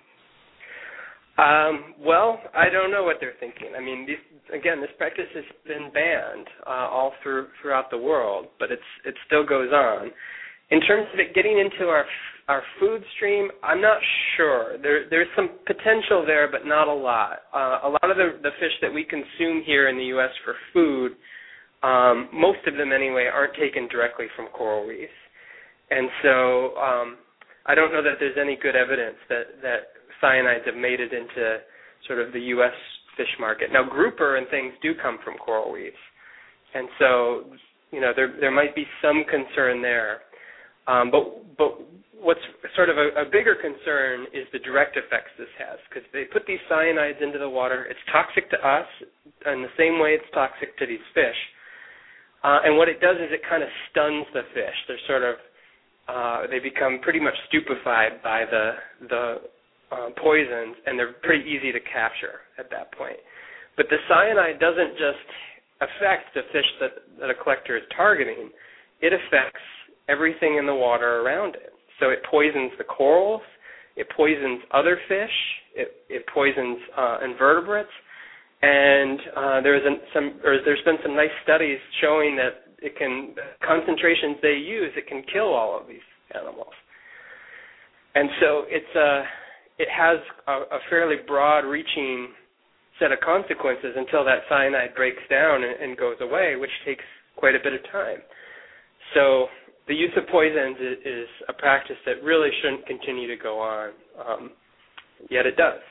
[SPEAKER 3] Um, well, I don't know what they're thinking. I mean, these, again, this practice has been banned uh, all through throughout the world, but it's it still goes on. In terms of it getting into our our food stream, I'm not sure. There there's some potential there, but not a lot. Uh, a lot of the, the fish that we consume here in the U S for food, um, most of them anyway, aren't taken directly from coral reefs. And so um, I don't know that there's any good evidence that, that cyanides have made it into sort of the U S fish market. Now, grouper and things do come from coral reefs. And so, you know, there there might be some concern there. Um, but but what's sort of a, a bigger concern is the direct effects this has, because they put these cyanides into the water. It's toxic to us in the same way it's toxic to these fish. Uh, and what it does is it kind of stuns the fish. They're sort of uh, they become pretty much stupefied by the the uh, poisons, and they're pretty easy to capture at that point. But the cyanide doesn't just affect the fish that, that a collector is targeting. It affects everything in the water around it. So it poisons the corals, it poisons other fish, it, it poisons uh, invertebrates, and uh, there's an, some, or there's been some nice studies showing that it can, concentrations they use, it can kill all of these animals. And so it's a, it has a, a fairly broad-reaching set of consequences until that cyanide breaks down and, and goes away, which takes quite a bit of time. So the use of poisons is, is a practice that really shouldn't continue to go on, um, yet it does.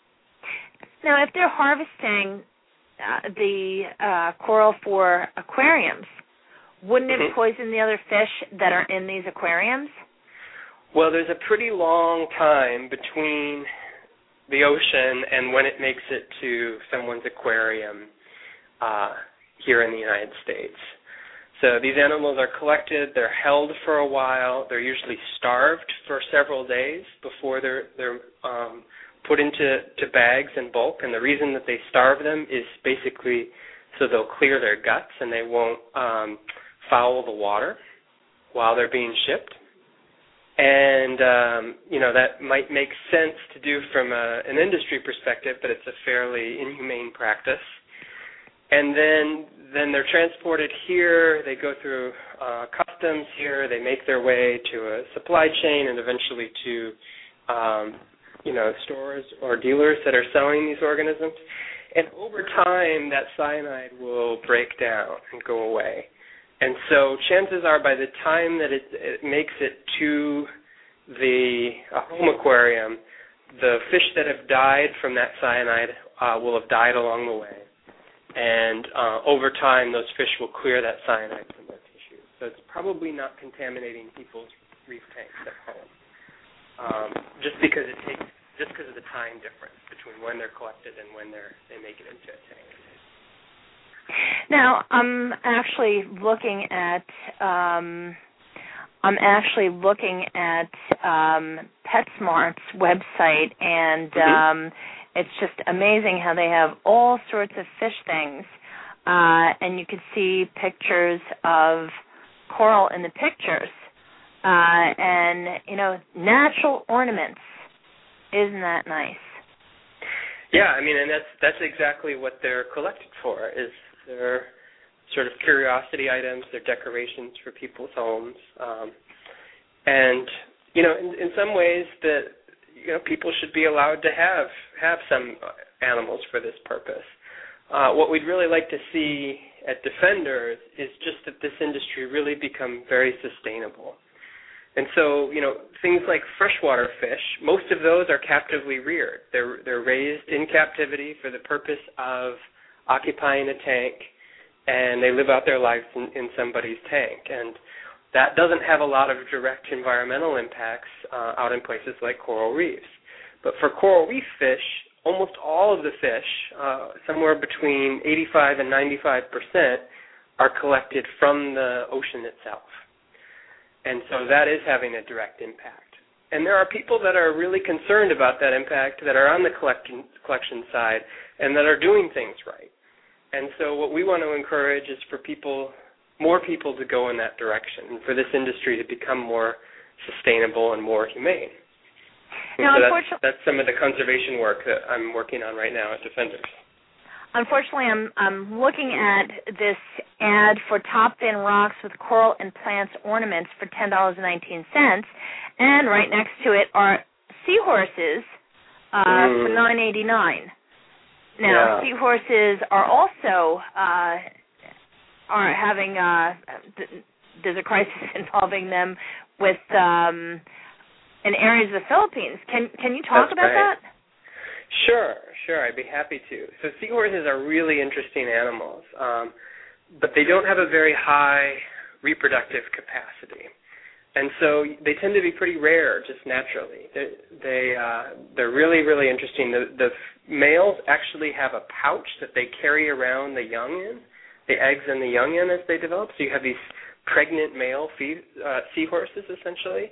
[SPEAKER 2] Now, if they're harvesting uh, the uh, coral for aquariums, wouldn't it
[SPEAKER 3] Mm-hmm.
[SPEAKER 2] poison the other fish that are in these aquariums?
[SPEAKER 3] Well, there's a pretty long time between the ocean and when it makes it to someone's aquarium uh, here in the United States. So these animals are collected, they're held for a while, they're usually starved for several days before they're they're um, put into to bags in bulk, and the reason that they starve them is basically so they'll clear their guts and they won't um, foul the water while they're being shipped. And, um, you know, that might make sense to do from a, an industry perspective, but it's a fairly inhumane practice. And then then they're transported here, they go through uh, customs here, they make their way to a supply chain and eventually to, um, you know, stores or dealers that are selling these organisms. And over time, that cyanide will break down and go away. And so chances are by the time that it, it makes it to the uh, home aquarium, the fish that have died from that cyanide uh, will have died along the way. And uh, over time, those fish will clear that cyanide from their tissues. So it's probably not contaminating people's reef tanks at home, um, just because it takes, just because of the time difference between when they're collected and when they're they make it into a tank.
[SPEAKER 2] Now, I'm actually looking at um, I'm actually looking at um, PetSmart's website, and
[SPEAKER 3] Mm-hmm.
[SPEAKER 2] um, it's just amazing how they have all sorts of fish things, uh, and you can see pictures of coral in the pictures, uh, and you know, natural ornaments. Isn't that nice?
[SPEAKER 3] Yeah, I mean, and that's that's exactly what they're collected for. Is they're sort of curiosity items, they're decorations for people's homes, um, and you know, in, in some ways, that you know, people should be allowed to have have some animals for this purpose. Uh, what we'd really like to see at Defenders is just that this industry really become very sustainable. And so, you know, things like freshwater fish, most of those are captively reared. They're they're raised in captivity for the purpose of occupying a tank, and they live out their lives in, in somebody's tank. And that doesn't have a lot of direct environmental impacts uh, out in places like coral reefs. But for coral reef fish, almost all of the fish, uh, somewhere between eighty-five and ninety-five percent, are collected from the ocean itself. And so that is having a direct impact. And there are people that are really concerned about that impact that are on the collection, collection side and that are doing things right. And so what we want to encourage is for people, more people to go in that direction and for this industry to become more sustainable and more humane. And
[SPEAKER 2] now,
[SPEAKER 3] so
[SPEAKER 2] unfortunately,
[SPEAKER 3] that's, that's some of the conservation work that I'm working on right now at Defenders.
[SPEAKER 2] Unfortunately, I'm I'm looking at this ad for top fin rocks with coral and plants ornaments for ten dollars and nineteen cents, and right next to it are seahorses uh,
[SPEAKER 3] mm.
[SPEAKER 2] for nine eighty-nine. Now,
[SPEAKER 3] Yeah.
[SPEAKER 2] seahorses are also uh, are having uh, th- there's a crisis involving them with um, in areas of the Philippines. Can can you talk
[SPEAKER 3] That's
[SPEAKER 2] about
[SPEAKER 3] right.
[SPEAKER 2] that?
[SPEAKER 3] Sure, sure, I'd be happy to. So seahorses are really interesting animals, um, but they don't have a very high reproductive capacity. And so they tend to be pretty rare just naturally. They, they, uh, they're really, really interesting. The, the males actually have a pouch that they carry around the young in, the eggs and the young in as they develop. So you have these pregnant male fee, uh, seahorses, essentially.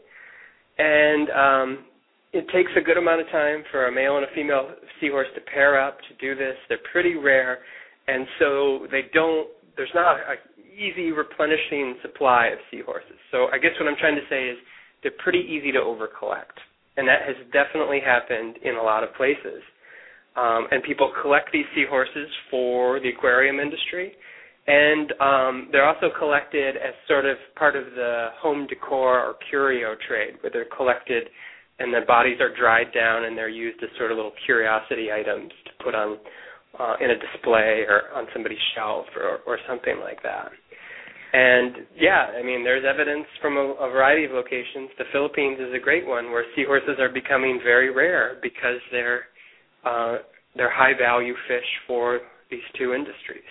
[SPEAKER 3] And um, it takes a good amount of time for a male and a female seahorse to pair up to do this. They're pretty rare, and so they don't. There's not an easy replenishing supply of seahorses. So I guess what I'm trying to say is they're pretty easy to overcollect, and that has definitely happened in a lot of places. Um, and people collect these seahorses for the aquarium industry, and um, they're also collected as sort of part of the home decor or curio trade, where they're collected and the bodies are dried down and they're used as sort of little curiosity items to put on uh, in a display or on somebody's shelf or, or something like that. And, yeah, I mean, there's evidence from a, a variety of locations. The Philippines is a great one where seahorses are becoming very rare because they're, uh, they're high-value fish for these two industries.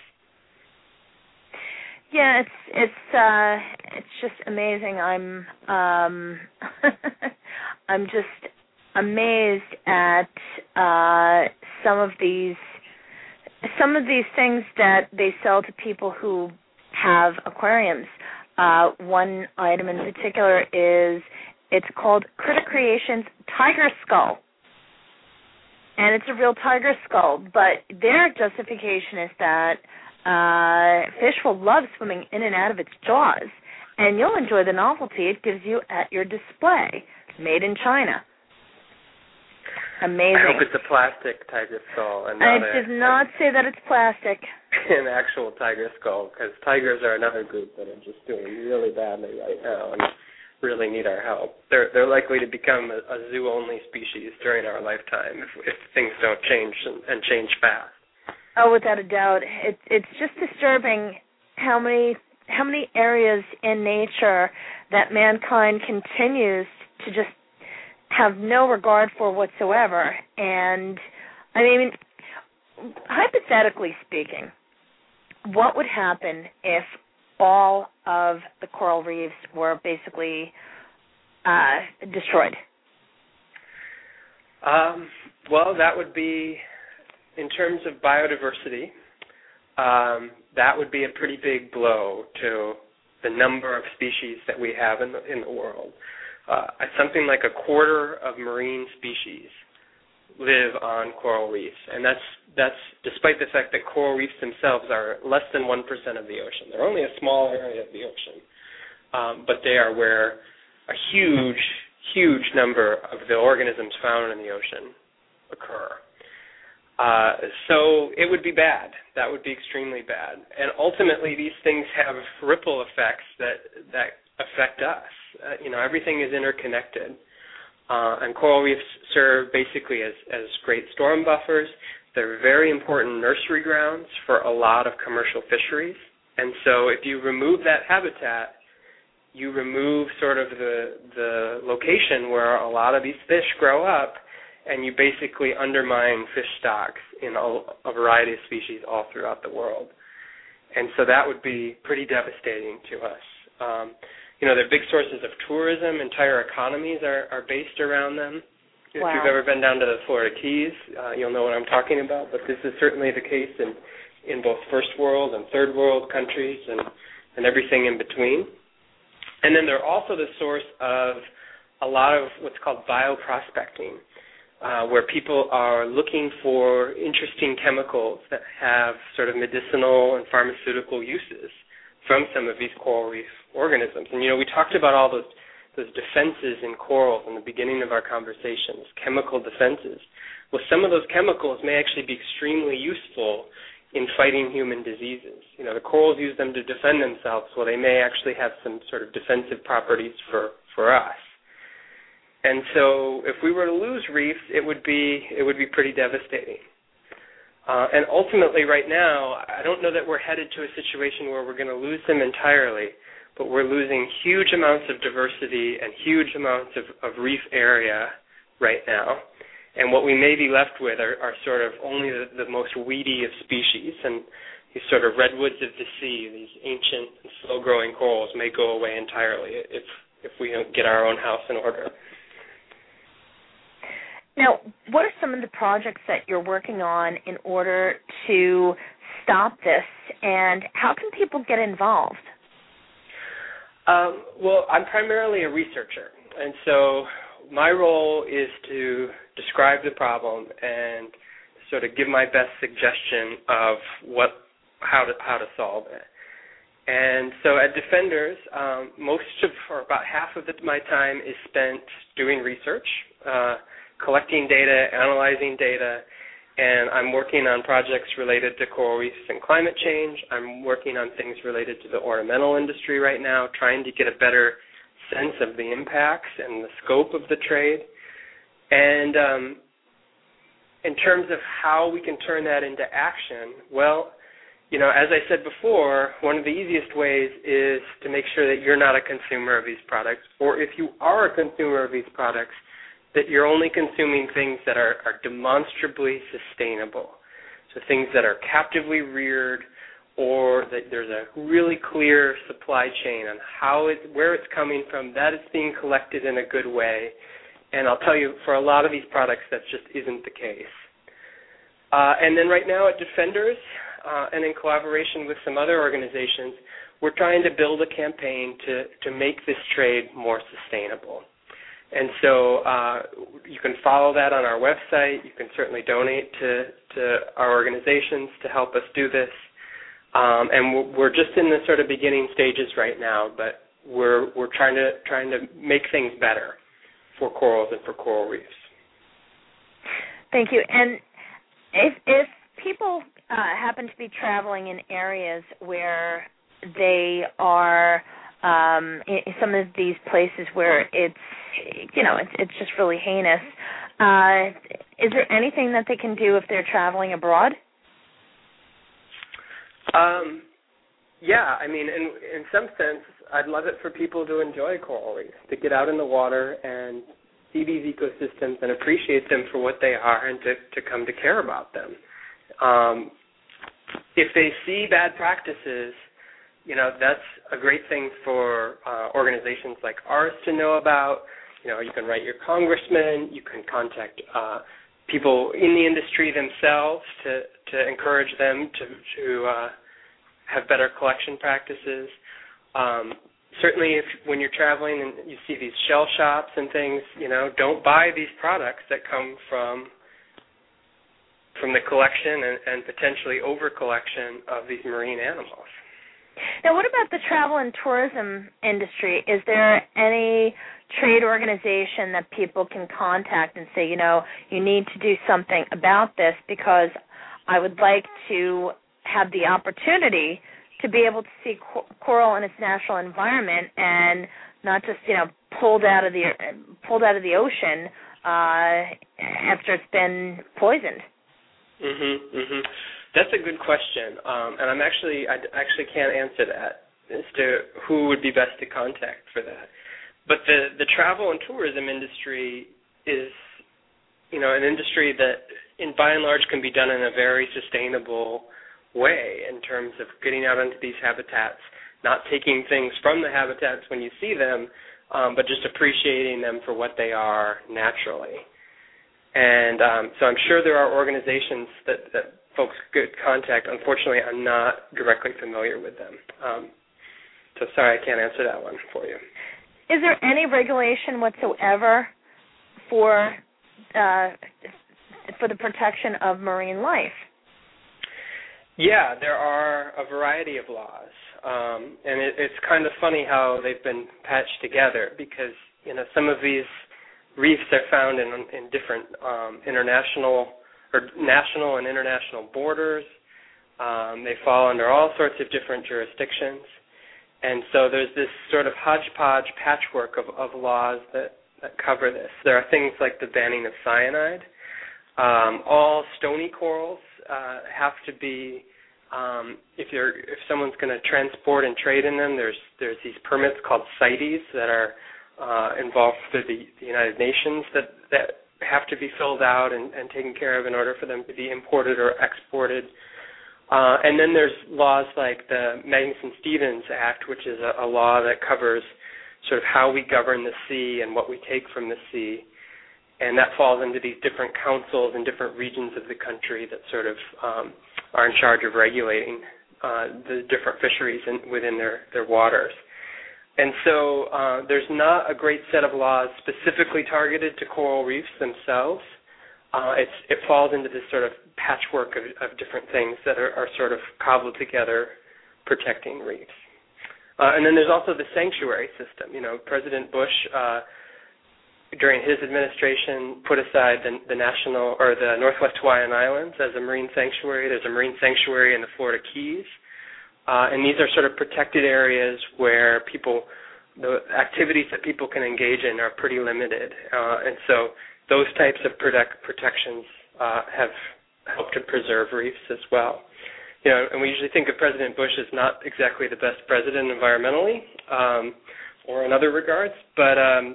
[SPEAKER 2] Yeah, it's it's uh, it's just amazing. I'm um, I'm just amazed at uh, some of these some of these things that they sell to people who have aquariums. Uh, one item in particular is it's called Critter Creations Tiger Skull, and it's a real tiger skull. But their justification is that Uh, fish will love swimming in and out of its jaws, and you'll enjoy the novelty it gives you at your display. Made in China. Amazing.
[SPEAKER 3] I hope it's a plastic tiger skull and not
[SPEAKER 2] It does
[SPEAKER 3] a,
[SPEAKER 2] not say that it's plastic.
[SPEAKER 3] an actual tiger skull, because tigers are another group that are just doing really badly right now and really need our help. They're they're likely to become a, a zoo-only species during our lifetime if, if things don't change and, and change fast.
[SPEAKER 2] Oh, without a doubt, it, it's just disturbing how many how many areas in nature that mankind continues to just have no regard for whatsoever. And I mean, hypothetically speaking, what would happen if all of the coral reefs were basically uh, destroyed?
[SPEAKER 3] Um, well, that would be, in terms of biodiversity, um, that would be a pretty big blow to the number of species that we have in the, in the world. Uh, something like a quarter of marine species live on coral reefs, and that's that's despite the fact that coral reefs themselves are less than one percent of the ocean. They're only a small area of the ocean, um, but they are where a huge, huge number of the organisms found in the ocean occur. Uh, so it would be bad. That would be extremely bad. And ultimately, these things have ripple effects that that affect us. Uh, you know, everything is interconnected. Uh, and coral reefs serve basically as, as great storm buffers. They're very important nursery grounds for a lot of commercial fisheries. And so if you remove that habitat, you remove sort of the the location where a lot of these fish grow up, and you basically undermine fish stocks in a, a variety of species all throughout the world. And so that would be pretty devastating to us. Um, you know, they're big sources of tourism. Entire economies are, are based around them. If
[SPEAKER 2] wow.
[SPEAKER 3] you've ever been down to the Florida Keys, uh, you'll know what I'm talking about, but this is certainly the case in, in both first world and third world countries and, and everything in between. And then they're also the source of a lot of what's called bioprospecting, uh, where people are looking for interesting chemicals that have sort of medicinal and pharmaceutical uses from some of these coral reef organisms. And, you know, we talked about all those those defenses in corals in the beginning of our conversations, chemical defenses. Well, some of those chemicals may actually be extremely useful in fighting human diseases. You know, the corals use them to defend themselves. Well, they may actually have some sort of defensive properties for, for us. And so if we were to lose reefs, it would be it would be pretty devastating. Uh, and ultimately right now, I don't know that we're headed to a situation where we're going to lose them entirely, but we're losing huge amounts of diversity and huge amounts of, of reef area right now. And what we may be left with are, are sort of only the, the most weedy of species, and these sort of redwoods of the sea, these ancient and slow-growing corals may go away entirely if if we don't get our own house in order.
[SPEAKER 2] Now, what are some of the projects that you're working on in order to stop this, and how can people get involved?
[SPEAKER 3] Um, well, I'm primarily a researcher, and so my role is to describe the problem and sort of give my best suggestion of what, how to how to solve it. And so at Defenders, um, most of, or about half of the, my time is spent doing research, uh, collecting data, analyzing data, and I'm working on projects related to coral reefs and climate change. I'm working on things related to the ornamental industry right now, trying to get a better sense of the impacts and the scope of the trade. And um, in terms of how we can turn that into action, well, you know, as I said before, one of the easiest ways is to make sure that you're not a consumer of these products, or if you are a consumer of these products, that you're only consuming things that are, are demonstrably sustainable. So things that are captively reared, or that there's a really clear supply chain on how it, where it's coming from, that it's being collected in a good way. And I'll tell you, for a lot of these products, that just isn't the case. Uh, and then right now at Defenders, uh, and in collaboration with some other organizations, we're trying to build a campaign to, to make this trade more sustainable. And so uh, you can follow that on our website. You can certainly donate to, to our organizations to help us do this. Um, and we're just in the sort of beginning stages right now, but we're we're trying to trying to make things better for corals and for coral reefs.
[SPEAKER 2] Thank you. And if if people uh, happen to be traveling in areas where they are um, in some of these places where it's you know, it's, it's just really heinous. Uh, is there anything that they can do if they're traveling abroad?
[SPEAKER 3] Um, yeah, I mean, in in some sense, I'd love it for people to enjoy coral reefs, to get out in the water and see these ecosystems and appreciate them for what they are, and to, to come to care about them. Um, if they see bad practices, you know, that's a great thing for uh, organizations like ours to know about. You know, you can write your congressman, you can contact uh, people in the industry themselves to, to encourage them to, to uh, have better collection practices. Um, certainly if when you're traveling and you see these shell shops and things, you know, don't buy these products that come from from the collection and, and potentially over-collection of these marine animals.
[SPEAKER 2] Now, what about the travel and tourism industry? Is there any trade organization that people can contact and say, you know, you need to do something about this because I would like to have the opportunity to be able to see cor- coral in its natural environment and not just, you know, pulled out of the pulled out of the ocean uh, after it's been poisoned?
[SPEAKER 3] Mhm, mhm. That's a good question, um, and I'm actually I actually can't answer that as to who would be best to contact for that. But the the travel and tourism industry is, you know, an industry that, in by and large, can be done in a very sustainable way in terms of getting out into these habitats, not taking things from the habitats when you see them, um, but just appreciating them for what they are naturally. And um, so I'm sure there are organizations that, that folks could contact. Unfortunately, I'm not directly familiar with them. Um, so sorry, I can't answer that one for you.
[SPEAKER 2] Is there any regulation whatsoever for uh, for the protection of marine life?
[SPEAKER 3] Yeah, there are a variety of laws, um, and it, it's kind of funny how they've been patched together because, you know, some of these reefs are found in, in different um, international or national and international borders. Um, they fall under all sorts of different jurisdictions, and so there's this sort of hodgepodge patchwork of, of laws that, that cover this. There are things like the banning of cyanide. Um, all stony corals uh, have to be, um, if you're if someone's going to transport and trade in them, there's there's these permits called CITES that are uh, involved through the, the United Nations that, that have to be filled out and, and taken care of in order for them to be imported or exported. Uh, and then there's laws like the Magnuson-Stevens Act, which is a, a law that covers sort of how we govern the sea and what we take from the sea. And that falls into these different councils in different regions of the country that sort of um, are in charge of regulating uh, the different fisheries in, within their, their waters. And so uh, there's not a great set of laws specifically targeted to coral reefs themselves. Uh, it's, it falls into this sort of patchwork of, of different things that are, are sort of cobbled together protecting reefs. Uh, and then there's also the sanctuary system. You know, President Bush, uh, during his administration, put aside the, the national or the Northwest Hawaiian Islands as a marine sanctuary. There's a marine sanctuary in the Florida Keys. Uh, and these are sort of protected areas where people, the activities that people can engage in are pretty limited. Uh, and so those types of protect, protections uh, have helped to preserve reefs as well. You know, and we usually think of President Bush as not exactly the best president environmentally um, or in other regards, but um,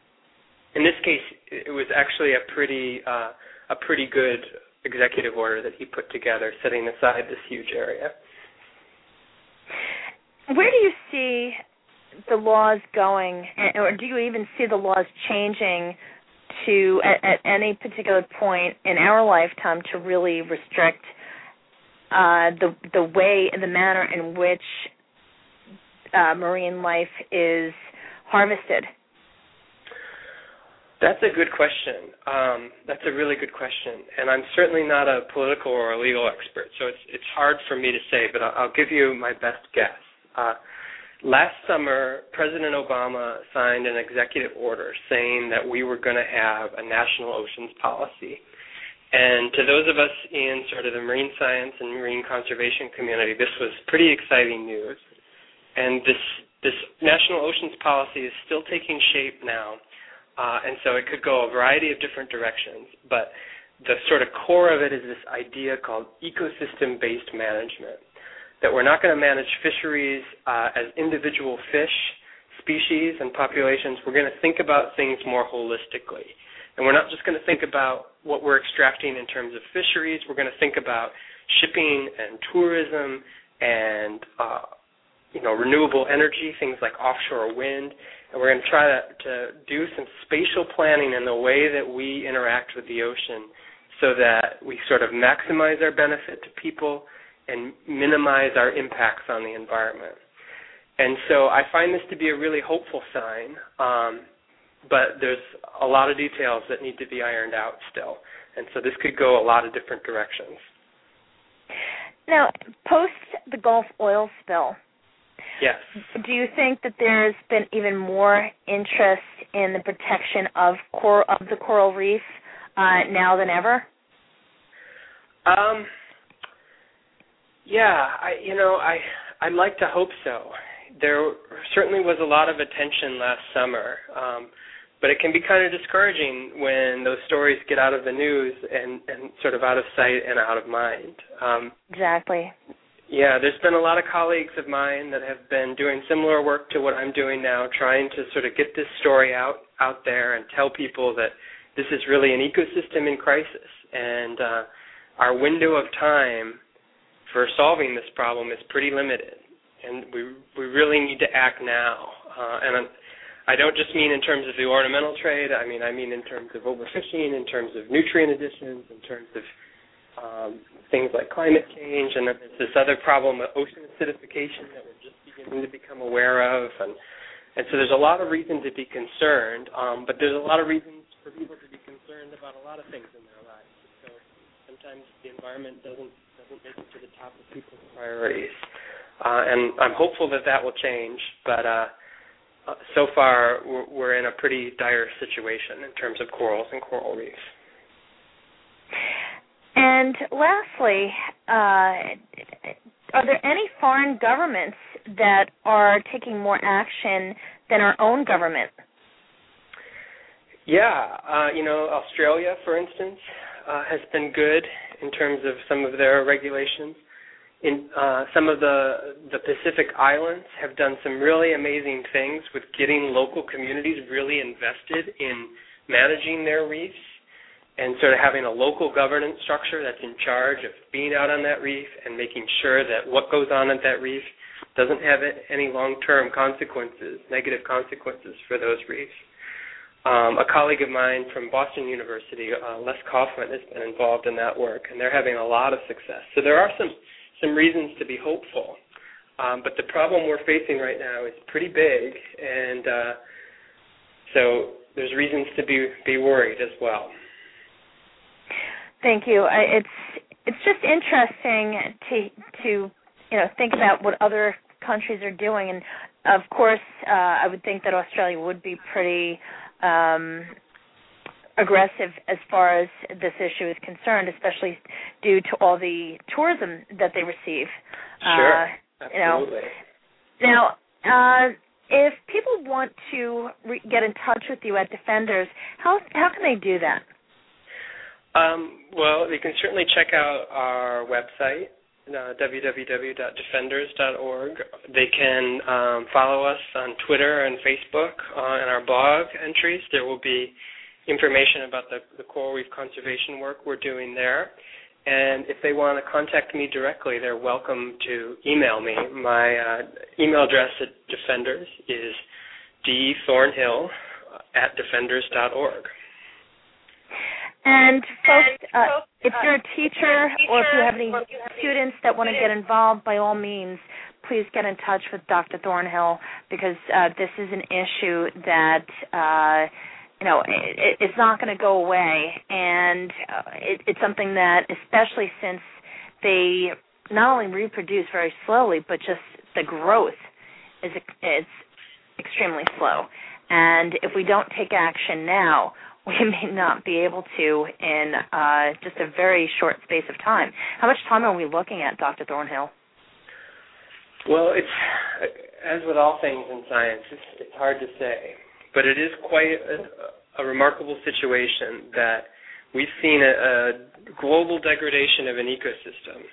[SPEAKER 3] in this case, it was actually a pretty uh, a pretty good executive order that he put together, setting aside this huge area.
[SPEAKER 2] Where do you see the laws going, or do you even see the laws changing to, at, at any particular point in our lifetime, to really restrict uh, the the way and the manner in which uh, marine life is harvested?
[SPEAKER 3] That's a good question. Um, that's a really good question, and I'm certainly not a political or a legal expert, so it's it's hard for me to say, but I'll, I'll give you my best guess. Uh, last summer, President Obama signed an executive order saying that we were going to have a national oceans policy. And to those of us in sort of the marine science and marine conservation community, this was pretty exciting news. And this this national oceans policy is still taking shape now. Uh, and so it could go a variety of different directions, but the sort of core of it is this idea called ecosystem-based management, that we're not going to manage fisheries uh, as individual fish species and populations. We're going to think about things more holistically. And we're not just going to think about what we're extracting in terms of fisheries. We're going to think about shipping and tourism and uh, you know, renewable energy, things like offshore wind. And we're going to try to, to do some spatial planning in the way that we interact with the ocean so that we sort of maximize our benefit to people and minimize our impacts on the environment. And so I find this to be a really hopeful sign, um, but there's a lot of details that need to be ironed out still. And so this could go a lot of different directions.
[SPEAKER 2] Now, post the Gulf oil spill,
[SPEAKER 3] yes.
[SPEAKER 2] do you think that there's been even more interest in the protection of cor- of the coral reef uh, now than ever?
[SPEAKER 3] Um. Yeah, I you know I I'd like to hope so. There certainly was a lot of attention last summer, um, but it can be kind of discouraging when those stories get out of the news and, and sort of out of sight and out of mind. Um,
[SPEAKER 2] exactly.
[SPEAKER 3] Yeah, there's been a lot of colleagues of mine that have been doing similar work to what I'm doing now, trying to sort of get this story out, out there and tell people that this is really an ecosystem in crisis. And uh, our window of time for solving this problem is pretty limited. And we we really need to act now. Uh, and I don't just mean in terms of the ornamental trade. I mean I mean in terms of overfishing, in terms of nutrient additions, in terms of um, things like climate change, and there's this other problem of ocean acidification that we're just beginning to become aware of. And, and so there's a lot of reason to be concerned, um, but there's a lot of reasons for people to be concerned about a lot of things in their lives. So sometimes the environment doesn't doesn't make it to the top of people's priorities. Uh, and I'm hopeful that that will change, but uh, uh, so far we're, we're in a pretty dire situation in terms of corals and coral reefs.
[SPEAKER 2] And lastly, uh, are there any foreign governments that are taking more action than our own government?
[SPEAKER 3] Yeah, uh, you know, Australia, for instance, uh, has been good in terms of some of their regulations. In uh, some of the the Pacific Islands have done some really amazing things with getting local communities really invested in managing their reefs and sort of having a local governance structure that's in charge of being out on that reef and making sure that what goes on at that reef doesn't have any long-term consequences, negative consequences for those reefs. Um, a colleague of mine from Boston University, uh, Les Kaufman, has been involved in that work, and they're having a lot of success. So there are some some reasons to be hopeful, um, but the problem we're facing right now is pretty big, and uh, so there's reasons to be be worried as well.
[SPEAKER 2] Thank you. I, it's it's just interesting to to you know think about what other countries are doing, and of course, uh, I would think that Australia would be pretty um, aggressive as far as this issue is concerned, especially due to all the tourism that they receive.
[SPEAKER 3] Sure,
[SPEAKER 2] uh,
[SPEAKER 3] absolutely.
[SPEAKER 2] You know, now, uh, if people want to re- get in touch with you at Defenders, how how can they do that?
[SPEAKER 3] Um, well, they can certainly check out our website, uh, w w w dot defenders dot org. They can um, follow us on Twitter and Facebook uh, in our blog entries. There will be information about the, the coral reef conservation work we're doing there. And if they want to contact me directly, they're welcome to email me. My uh, email address at Defenders is d thornhill at defenders dot org.
[SPEAKER 2] And folks, uh, if you're a teacher or if you have any students that want to get involved, by all means, please get in touch with Doctor Thornhill, because uh, this is an issue that uh, you know it, it's not going to go away, and uh, it, it's something that, especially since they not only reproduce very slowly, but just the growth is it's extremely slow. And if we don't take action now, we may not be able to in uh, just a very short space of time. How much time are we looking at, Doctor Thornhill?
[SPEAKER 3] Well, it's as with all things in science, it's, it's hard to say. But it is quite a, a remarkable situation that we've seen a, a global degradation of an ecosystem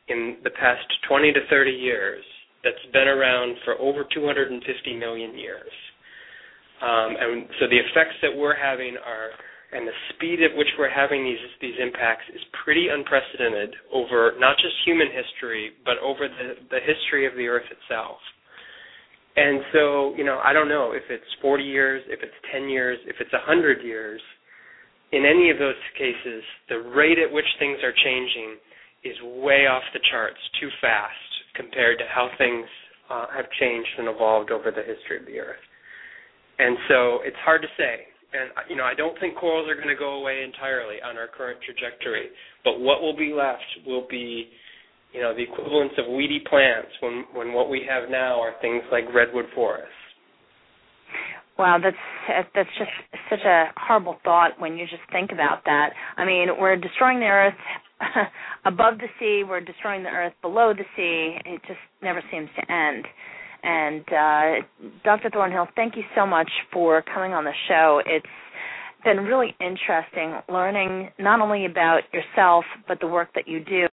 [SPEAKER 3] in the past twenty to thirty years that's been around for over two hundred fifty million years. Um, and so the effects that we're having are, and the speed at which we're having these these impacts is pretty unprecedented over not just human history, but over the, the history of the Earth itself. And so, you know, I don't know if it's forty years, if it's ten years, if it's one hundred years. In any of those cases, the rate at which things are changing is way off the charts, too fast compared to how things uh, have changed and evolved over the history of the Earth. And so it's hard to say. And, you know, I don't think corals are going to go away entirely on our current trajectory. But what will be left will be, you know, the equivalence of weedy plants when, when what we have now are things like redwood forests.
[SPEAKER 2] Wow, that's that's just such a horrible thought when you just think about that. I mean, we're destroying the Earth above the sea. We're destroying the Earth below the sea. It just never seems to end. And uh, Doctor Thornhill, thank you so much for coming on the show. It's been really interesting learning not only about yourself, but the work that you do.